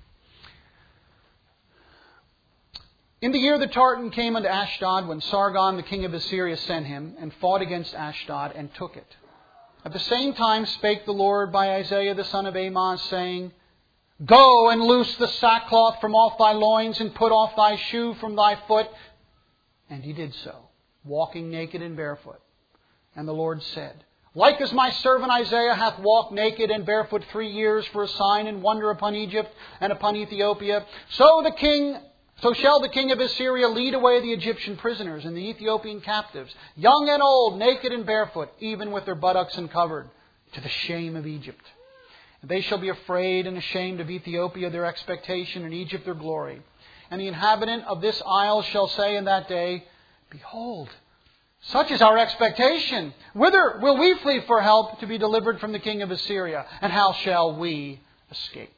In the year the Tartan came unto Ashdod, when Sargon the king of Assyria sent him, and fought against Ashdod, and took it. At the same time spake the Lord by Isaiah the son of Amoz, saying, Go and loose the sackcloth from off thy loins, and put off thy shoe from thy foot. And he did so, walking naked and barefoot. And the Lord said, Like as my servant Isaiah hath walked naked and barefoot three years for a sign and wonder upon Egypt and upon Ethiopia, so the king, so shall the king of Assyria lead away the Egyptian prisoners and the Ethiopian captives, young and old, naked and barefoot, even with their buttocks uncovered, to the shame of Egypt. They shall be afraid and ashamed of Ethiopia, their expectation, and Egypt, their glory. And the inhabitant of this isle shall say in that day, Behold, such is our expectation. Whither will we flee for help to be delivered from the king of Assyria? And how shall we escape?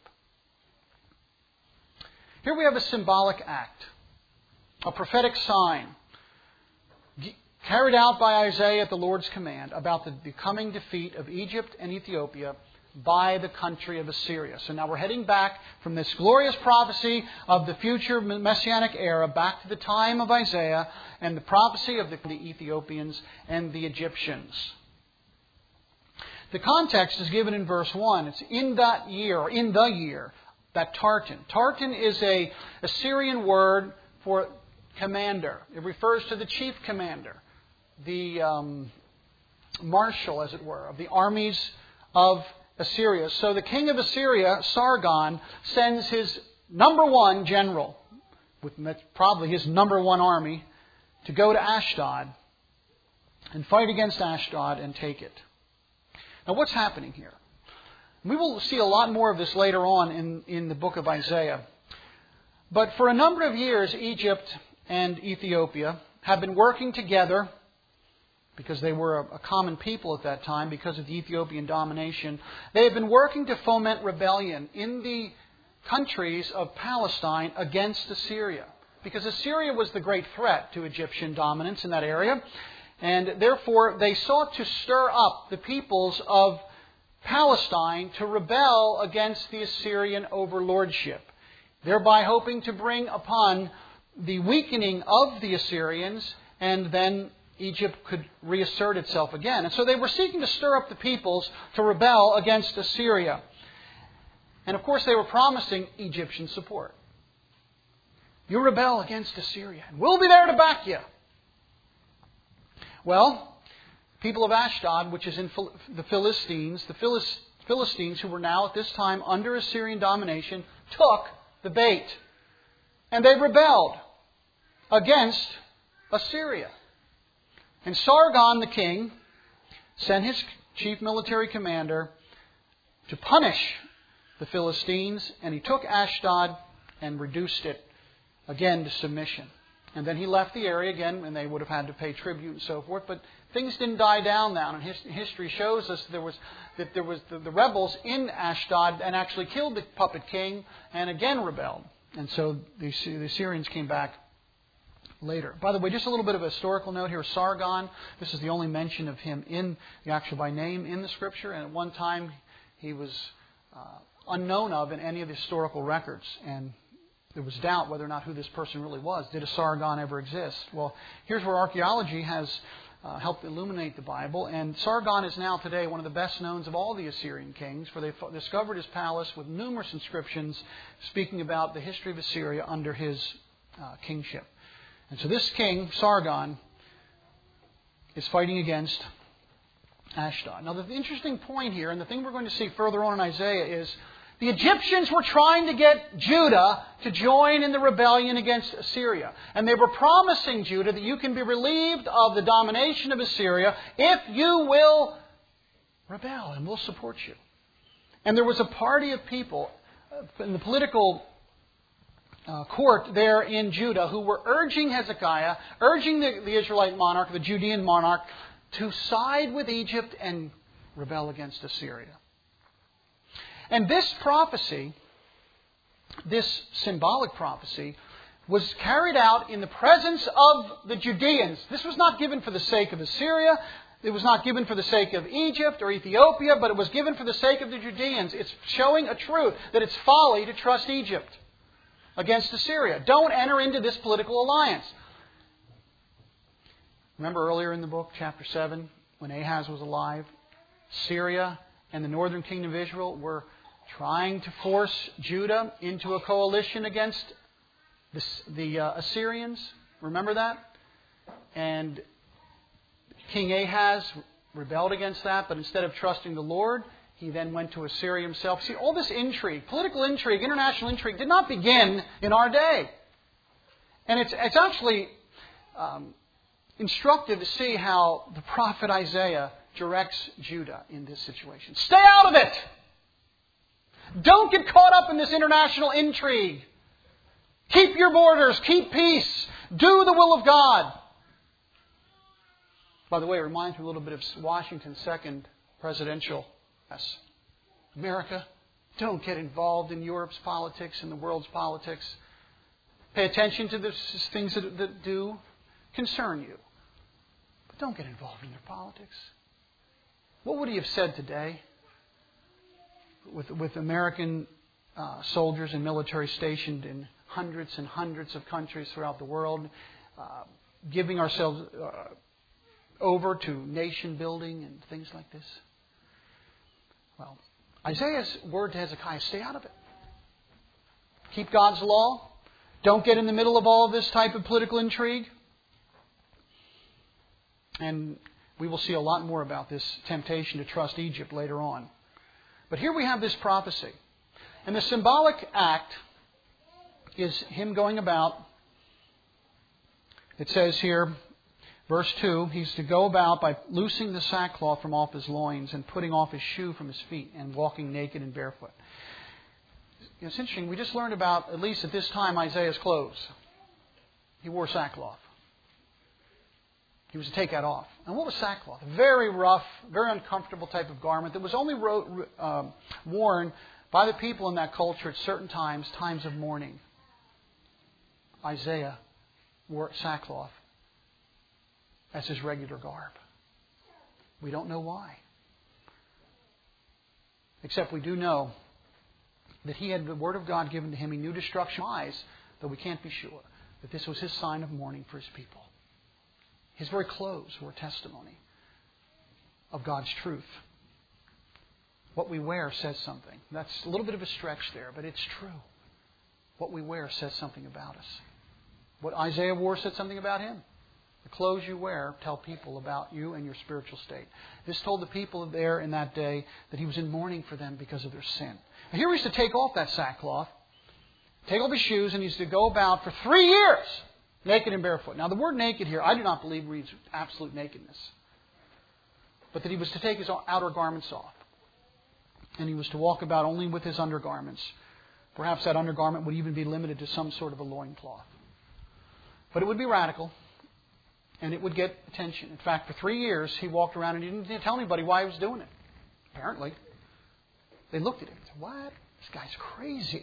Here we have a symbolic act, a prophetic sign, carried out by Isaiah at the Lord's command about the coming defeat of Egypt and Ethiopia by the country of Assyria. So now we're heading back from this glorious prophecy of the future Messianic era back to the time of Isaiah and the prophecy of the Ethiopians and the Egyptians. The context is given in verse one. It's in that year, or in the year, that Tartan. Tartan is a Assyrian word for commander. It refers to the chief commander, the um, marshal, as it were, of the armies of Assyria. So the king of Assyria, Sargon, sends his number one general, with probably his number one army, to go to Ashdod and fight against Ashdod and take it. Now what's happening here? We will see a lot more of this later on in, in the book of Isaiah. But for a number of years, Egypt and Ethiopia have been working together, because they were a, a common people at that time, because of the Ethiopian domination. They have been working to foment rebellion in the countries of Palestine against Assyria, because Assyria was the great threat to Egyptian dominance in that area. And therefore, they sought to stir up the peoples of Palestine to rebel against the Assyrian overlordship, thereby hoping to bring upon the weakening of the Assyrians, and then Egypt could reassert itself again. And so they were seeking to stir up the peoples to rebel against Assyria. And of course they were promising Egyptian support. You rebel against Assyria, and we'll be there to back you. Well, people of Ashdod, which is in the Philistines, the Philistines who were now at this time under Assyrian domination, took the bait. And they rebelled against Assyria. And Sargon the king sent his chief military commander to punish the Philistines, and he took Ashdod and reduced it again to submission. And then he left the area again, and they would have had to pay tribute and so forth. But things didn't die down now, and his, history shows us there was that there was the, the rebels in Ashdod and actually killed the puppet king and again rebelled. And so the, the Assyrians came back later. By the way, just a little bit of a historical note here. Sargon, this is the only mention of him in the actual by name in the Scripture, and at one time he was uh, unknown of in any of the historical records, and there was doubt whether or not who this person really was. Did a Sargon ever exist? Well, here's where archaeology has uh, helped illuminate the Bible, and Sargon is now today one of the best known of all the Assyrian kings, for they discovered his palace with numerous inscriptions speaking about the history of Assyria under his uh, kingship. And so this king, Sargon, is fighting against Ashdod. Now, the interesting point here, and the thing we're going to see further on in Isaiah, is the Egyptians were trying to get Judah to join in the rebellion against Assyria. And they were promising Judah that you can be relieved of the domination of Assyria if you will rebel, and we'll support you. And there was a party of people in the political uh, court there in Judah who were urging Hezekiah, urging the, the Israelite monarch, the Judean monarch, to side with Egypt and rebel against Assyria. And this prophecy, this symbolic prophecy, was carried out in the presence of the Judeans. This was not given for the sake of Assyria. It was not given for the sake of Egypt or Ethiopia, but it was given for the sake of the Judeans. It's showing a truth that it's folly to trust Egypt against Assyria. Don't enter into this political alliance. Remember earlier in the book, chapter seven, when Ahaz was alive, Syria and the northern kingdom of Israel were trying to force Judah into a coalition against the, the uh, Assyrians. Remember that? And King Ahaz rebelled against that, but instead of trusting the Lord, he then went to Assyria himself. See, all this intrigue, political intrigue, international intrigue, did not begin in our day. And it's, it's actually um, instructive to see how the prophet Isaiah directs Judah in this situation. Stay out of it! Don't get caught up in this international intrigue. Keep your borders. Keep peace. Do the will of God. By the way, it reminds me a little bit of Washington's second presidential address. America, don't get involved in Europe's politics and the world's politics. Pay attention to the things that, that do concern you. But don't get involved in their politics. What would he have said today with, with American uh, soldiers and military stationed in hundreds and hundreds of countries throughout the world, uh, giving ourselves uh, over to nation building and things like this? Well, Isaiah's word to Hezekiah, stay out of it. Keep God's law. Don't get in the middle of all of this type of political intrigue. And we will see a lot more about this temptation to trust Egypt later on. But here we have this prophecy. And the symbolic act is him going about. It says here, verse two, he's to go about by loosing the sackcloth from off his loins and putting off his shoe from his feet and walking naked and barefoot. It's interesting. We just learned about, at least at this time, Isaiah's clothes. He wore sackcloth. He was to take that off. And what was sackcloth? A very rough, very uncomfortable type of garment that was only ro- uh, worn by the people in that culture at certain times, times of mourning. Isaiah wore sackcloth as his regular garb. We don't know why. Except we do know that he had the Word of God given to him. He knew destruction lies, though we can't be sure, that this was his sign of mourning for his people. His very clothes were testimony of God's truth. What we wear says something. That's a little bit of a stretch there, but it's true. What we wear says something about us. What Isaiah wore said something about him. The clothes you wear tell people about you and your spiritual state. This told the people there in that day that he was in mourning for them because of their sin. Now here he's to take off that sackcloth, take off his shoes, and he's to go about for three years naked and barefoot. Now the word naked here, I do not believe reads absolute nakedness. But that he was to take his outer garments off. And he was to walk about only with his undergarments. Perhaps that undergarment would even be limited to some sort of a loincloth. But it would be radical. And it would get attention. In fact, for three years, he walked around and he didn't tell anybody why he was doing it. Apparently. They looked at him and said, what? This guy's crazy.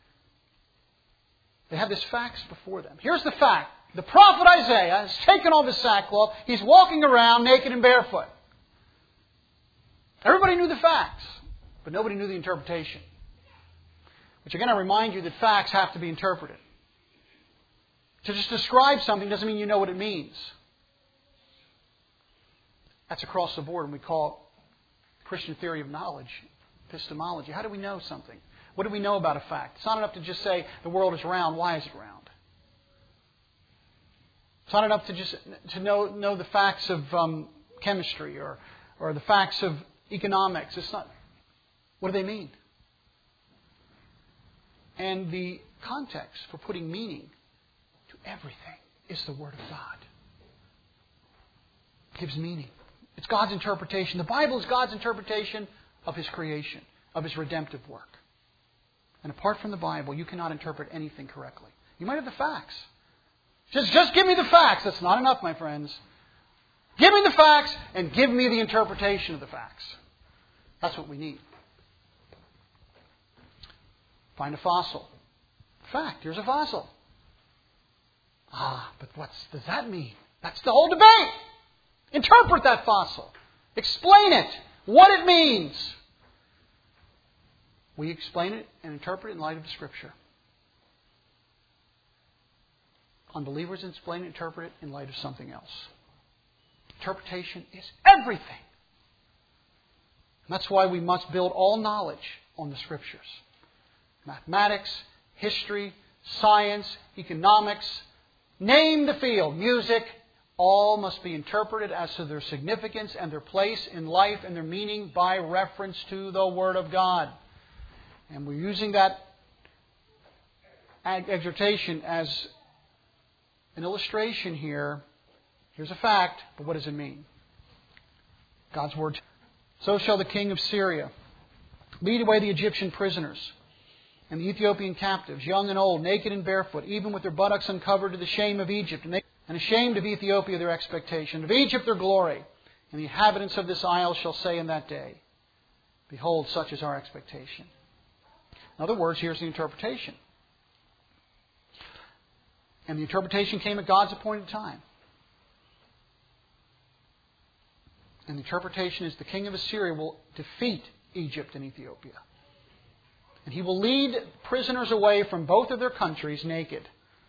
They had this facts before them. Here's the fact. The prophet Isaiah has taken off his sackcloth. He's walking around naked and barefoot. Everybody knew the facts, but nobody knew the interpretation. Which again, I remind you that facts have to be interpreted. To just describe something doesn't mean you know what it means. That's across the board, and we call it Christian theory of knowledge, epistemology. How do we know something? What do we know about a fact? It's not enough to just say the world is round. Why is it round? It's not enough to just to know know the facts of um, chemistry or or the facts of economics. It's not. What do they mean? And the context for putting meaning to everything is the Word of God. It gives meaning. It's God's interpretation. The Bible is God's interpretation of His creation, of His redemptive work. And apart from the Bible, you cannot interpret anything correctly. You might have the facts. Just, just give me the facts. That's not enough, my friends. Give me the facts and give me the interpretation of the facts. That's what we need. Find a fossil. Fact, here's a fossil. Ah, but what does that mean? That's the whole debate. Interpret that fossil. Explain it. What it means. We explain it and interpret it in light of the Scripture. Unbelievers explain and interpret it in light of something else. Interpretation is everything. And that's why we must build all knowledge on the Scriptures. Mathematics, history, science, economics, name the field, music, all must be interpreted as to their significance and their place in life and their meaning by reference to the Word of God. And we're using that exhortation as an illustration here. Here's a fact, but what does it mean? God's Word. So shall the king of Syria Lead away the Egyptian prisoners and the Ethiopian captives, young and old, naked and barefoot, even with their buttocks uncovered, to the shame of Egypt, and, they, and ashamed of Ethiopia their expectation, of Egypt their glory. And the inhabitants of this isle shall say in that day, behold, such is our expectation. In other words, here's the interpretation. And the interpretation came at God's appointed time. And the interpretation is the king of Assyria will defeat Egypt and Ethiopia. And he will lead prisoners away from both of their countries naked.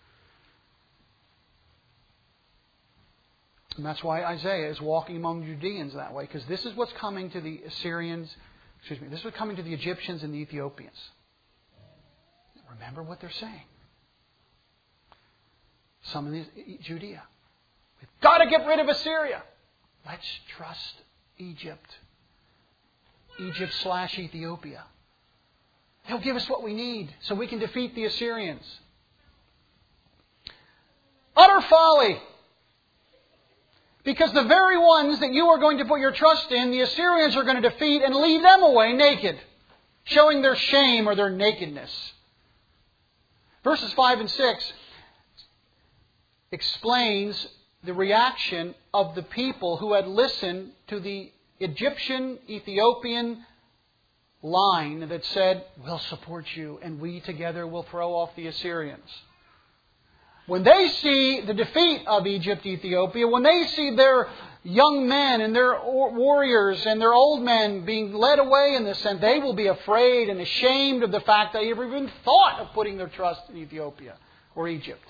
And that's why Isaiah is walking among Judeans that way, because this is what's coming to the Assyrians, excuse me, this is what's coming to the Egyptians and the Ethiopians. Remember what they're saying. Some in Judea. We've got to get rid of Assyria. Let's trust Egypt. Egypt slash Ethiopia. He'll give us what we need so we can defeat the Assyrians. Utter folly. Because the very ones that you are going to put your trust in, the Assyrians are going to defeat and lead them away naked, showing their shame or their nakedness. Verses five and six explains the reaction of the people who had listened to the Egyptian, Ethiopian line that said, we'll support you and we together will throw off the Assyrians. When they see the defeat of Egypt, Ethiopia, when they see their young men and their warriors and their old men being led away in this, and they will be afraid and ashamed of the fact they ever even thought of putting their trust in Ethiopia or Egypt.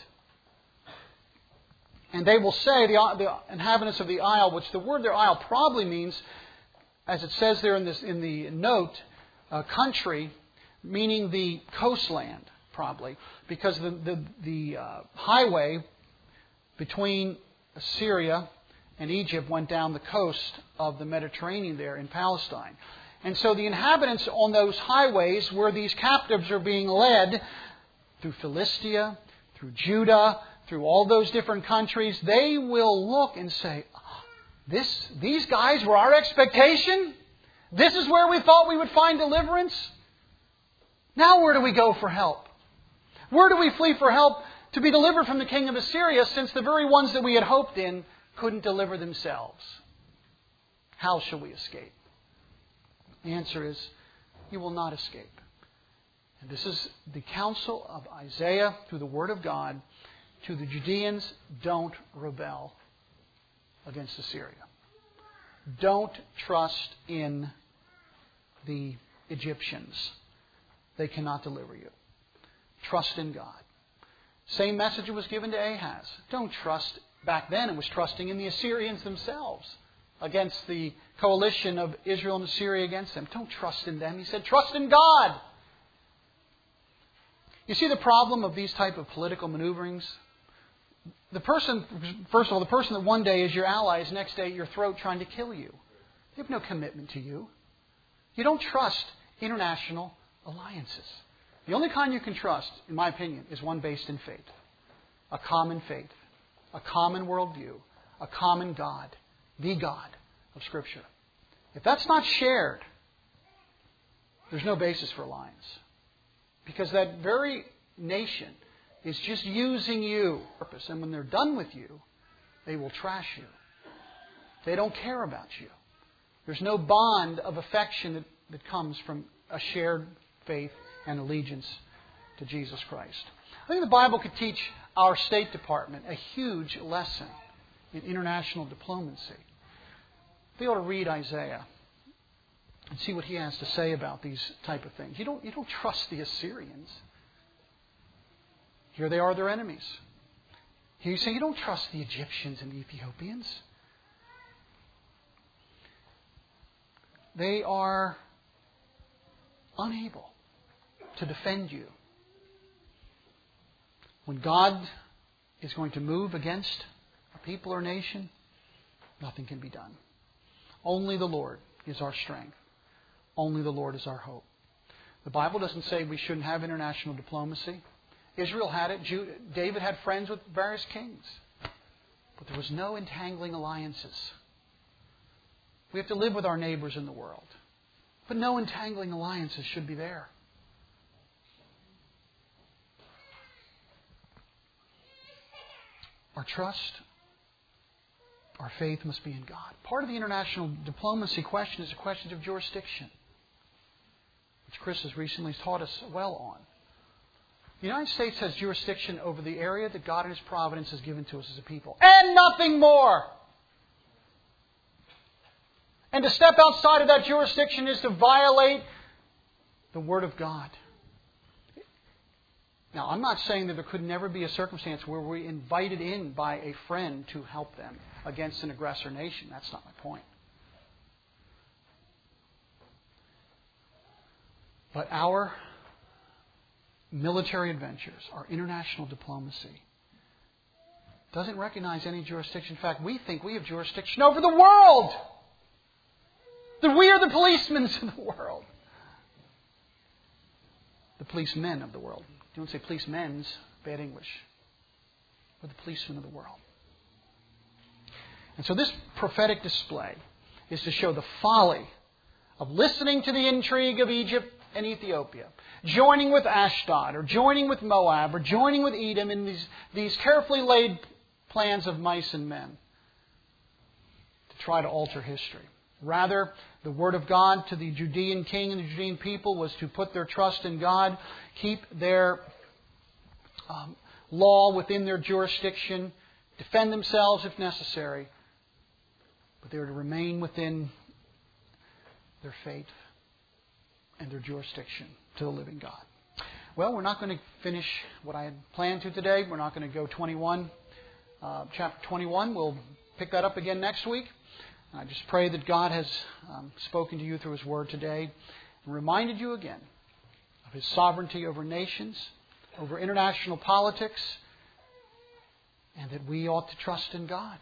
And they will say, the, the inhabitants of the isle, which the word there, isle, probably means, as it says there in, this, in the note, uh, country, meaning the coastland, probably, because the, the, the uh, highway between Assyria and Egypt went down the coast of the Mediterranean there in Palestine. And so the inhabitants on those highways where these captives are being led through Philistia, through Judah, through all those different countries, they will look and say, "This, these guys were our expectation? This is where we thought we would find deliverance? Now where do we go for help? Where do we flee for help to be delivered from the king of Assyria, since the very ones that we had hoped in couldn't deliver themselves? How shall we escape?" The answer is, you will not escape. And this is the counsel of Isaiah through the Word of God to the Judeans: don't rebel against Assyria. Don't trust in the Egyptians. They cannot deliver you. Trust in God. Same message was given to Ahaz. Don't trust. Back then it was trusting in the Assyrians themselves against the coalition of Israel and Assyria against them. Don't trust in them. He said, trust in God. You see the problem of these type of political maneuverings? The person, first of all, the person that one day is your ally is next day at your throat trying to kill you. They have no commitment to you. You don't trust international alliances. The only kind you can trust, in my opinion, is one based in faith. A common faith. A common worldview. A common God. The God of Scripture. If that's not shared, there's no basis for alliance. Because that very nation is just using you. And when they're done with you, they will trash you. They don't care about you. There's no bond of affection that, that comes from a shared faith and allegiance to Jesus Christ. I think the Bible could teach our State Department a huge lesson in international diplomacy. They ought to read Isaiah and see what he has to say about these type of things. You don't, you don't trust the Assyrians. Here they are, their enemies. Here you say you don't trust the Egyptians and the Ethiopians. They are unable to defend you. When God is going to move against a people or nation, nothing can be done. Only the Lord is our strength. Only the Lord is our hope. The Bible doesn't say we shouldn't have international diplomacy. Israel had it. Judah, David had friends with various kings. But there was no entangling alliances. We have to live with our neighbors in the world. But no entangling alliances should be there. Our trust, our faith must be in God. Part of the international diplomacy question is a question of jurisdiction, which Chris has recently taught us well on. The United States has jurisdiction over the area that God in His providence has given to us as a people. And nothing more! And to step outside of that jurisdiction is to violate the Word of God. Now, I'm not saying that there could never be a circumstance where we're invited in by a friend to help them against an aggressor nation. That's not my point. But our military adventures, our international diplomacy, doesn't recognize any jurisdiction. In fact, we think we have jurisdiction over the world. That we are the policemen of the world. The policemen of the world. You don't say policemen's, bad English. We're the policemen of the world. And so this prophetic display is to show the folly of listening to the intrigue of Egypt and Ethiopia, joining with Ashdod, or joining with Moab, or joining with Edom in these, these carefully laid plans of mice and men to try to alter history. Rather, the Word of God to the Judean king and the Judean people was to put their trust in God, keep their um, law within their jurisdiction, defend themselves if necessary, but they were to remain within their faith and their jurisdiction to the living God. Well, we're not going to finish what I had planned to today. We're not going to go twenty-one, uh, chapter twenty-one. We'll pick that up again next week. I just pray that God has um, spoken to you through His Word today and reminded you again of His sovereignty over nations, over international politics, and that we ought to trust in God,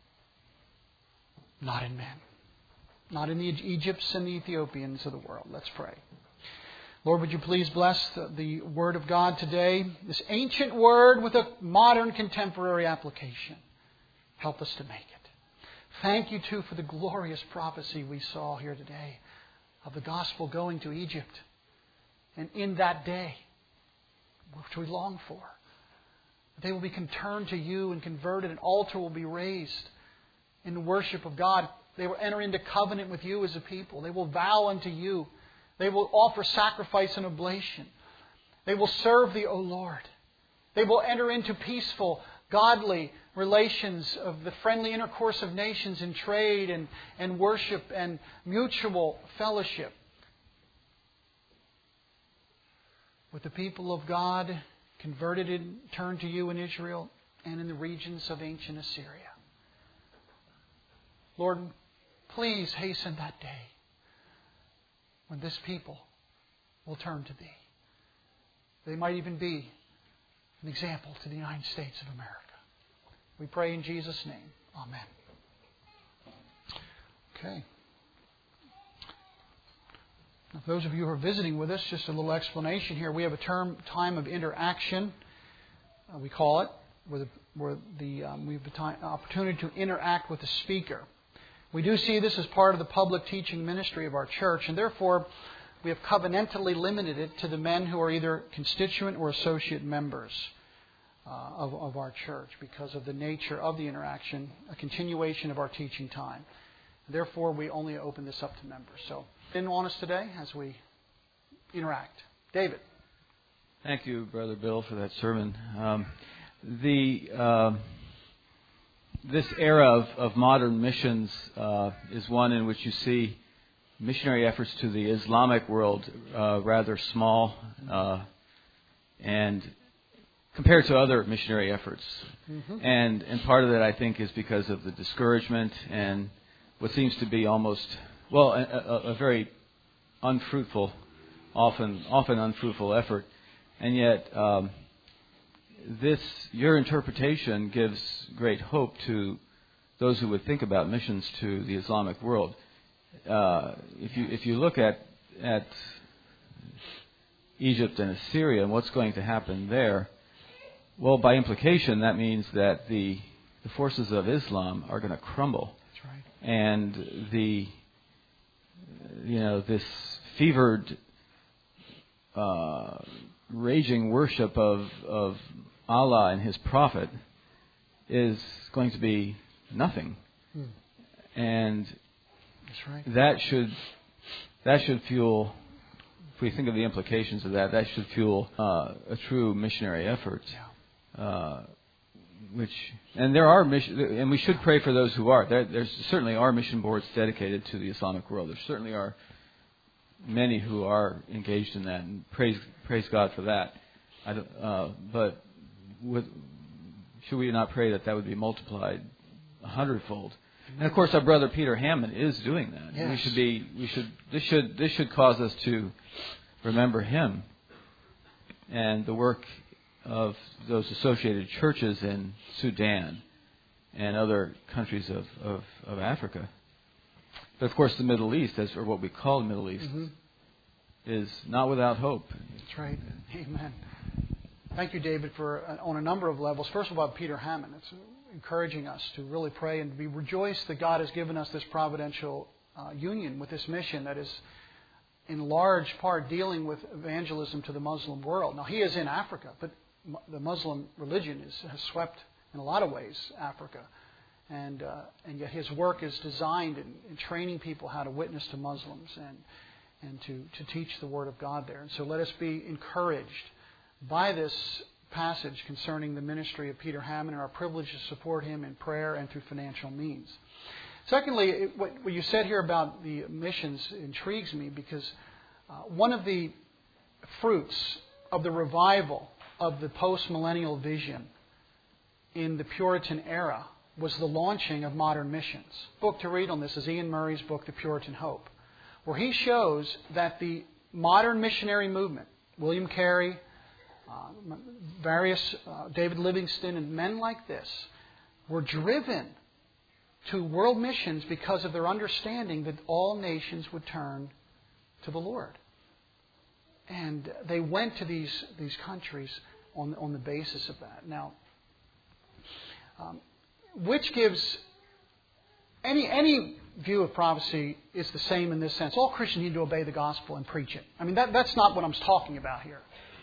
not in men, not in the Egypts and the Ethiopians of the world. Let's pray. Lord, would you please bless the, the Word of God today, this ancient Word with a modern contemporary application. Help us to make it. Thank you, too, for the glorious prophecy we saw here today of the gospel going to Egypt. And in that day, which we long for, they will be turned to you and converted. An altar will be raised in the worship of God. They will enter into covenant with you as a people. They will vow unto you. They will offer sacrifice and oblation. They will serve thee, O Lord. They will enter into peaceful, godly relations of the friendly intercourse of nations in trade and, and worship and mutual fellowship with the people of God converted and turned to you in Israel and in the regions of ancient Assyria. Lord, please hasten that day when this people will turn to Thee. They might even be an example to the United States of America. We pray in Jesus' name. Amen. Okay. Now, for those of you who are visiting with us, just a little explanation here. We have a term, time of interaction, uh, we call it, where the, where the um, we have the time, opportunity to interact with the speaker. We do see this as part of the public teaching ministry of our church, and therefore we have covenantally limited it to the men who are either constituent or associate members Uh, of, of our church because of the nature of the interaction, a continuation of our teaching time. Therefore, we only open this up to members. So, in on us today as we interact. David. Thank you, Brother Bill, for that sermon. Um, the uh, this era of, of modern missions uh, is one in which you see missionary efforts to the Islamic world uh, rather small uh, and compared to other missionary efforts. Mm-hmm. And and part of that, I think, is because of the discouragement and what seems to be almost, well, a, a, a very unfruitful, often often unfruitful effort. And yet, um, this, your interpretation gives great hope to those who would think about missions to the Islamic world. Uh, if you if you look at at Egypt and Assyria and what's going to happen there, well, by implication, that means that the the forces of Islam are going to crumble. That's right. And the you know this fevered, uh, raging worship of, of Allah and His Prophet is going to be nothing. Hmm. And That's right. that should that should fuel, if we think of the implications of that, that should fuel uh, a true missionary effort. Yeah. Uh, which and there are mission, and we should pray for those who are. There there's certainly are mission boards dedicated to the Islamic world. There certainly are many who are engaged in that, and praise praise God for that. I don't, uh, but with, should we not pray that that would be multiplied a hundredfold? And of course, our brother Peter Hammond is doing that. Yes. We should be. We should. This should. This should cause us to remember him and the work of those associated churches in Sudan and other countries of, of, of Africa. But of course, the Middle East, as or what we call the Middle East, mm-hmm. is not without hope. That's right. Amen. Thank you, David, for uh, on a number of levels. First of all, Peter Hammond. It's encouraging us to really pray and be rejoiced that God has given us this providential uh, union with this mission that is in large part dealing with evangelism to the Muslim world. Now, he is in Africa, but the Muslim religion is, has swept, in a lot of ways, Africa. And uh, and yet his work is designed in, in training people how to witness to Muslims and and to, to teach the Word of God there. And so let us be encouraged by this passage concerning the ministry of Peter Hammond and our privilege to support him in prayer and through financial means. Secondly, it, what, what you said here about the missions intrigues me because uh, one of the fruits of the revival of the post-millennial vision in the Puritan era was the launching of modern missions. The book to read on this is Ian Murray's book, The Puritan Hope, where he shows that the modern missionary movement, William Carey, uh, various uh, David Livingstone, and men like this, were driven to world missions because of their understanding that all nations would turn to the Lord. And they went to these these countries on on the basis of that. Now, um, which gives any any view of prophecy is the same in this sense. All Christians need to obey the gospel and preach it. I mean, that that's not what I'm talking about here.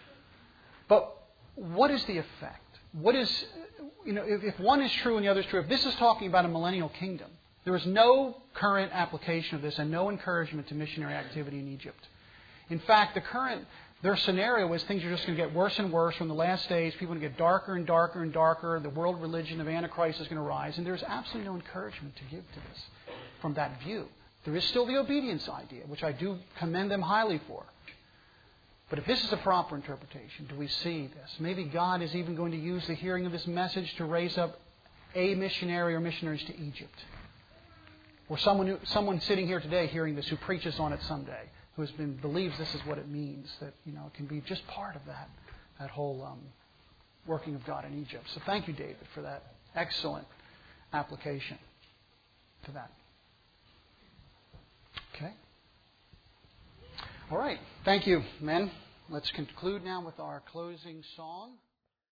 But what is the effect? What is, you know, if, if one is true and the other is true, if this is talking about a millennial kingdom, there is no current application of this and no encouragement to missionary activity in Egypt. In fact, the current, their scenario is things are just going to get worse and worse from the last days. People are going to get darker and darker and darker. The world religion of Antichrist is going to rise. And there's absolutely no encouragement to give to this from that view. There is still the obedience idea, which I do commend them highly for. But if this is a proper interpretation, do we see this? Maybe God is even going to use the hearing of this message to raise up a missionary or missionaries to Egypt. Or someone who, someone sitting here today hearing this who preaches on it someday, who has been believes this is what it means, that you know it can be just part of that that whole um, working of God in Egypt. So thank you, David, for that excellent application to that. Okay. All right. Thank you, men. Let's conclude now with our closing song.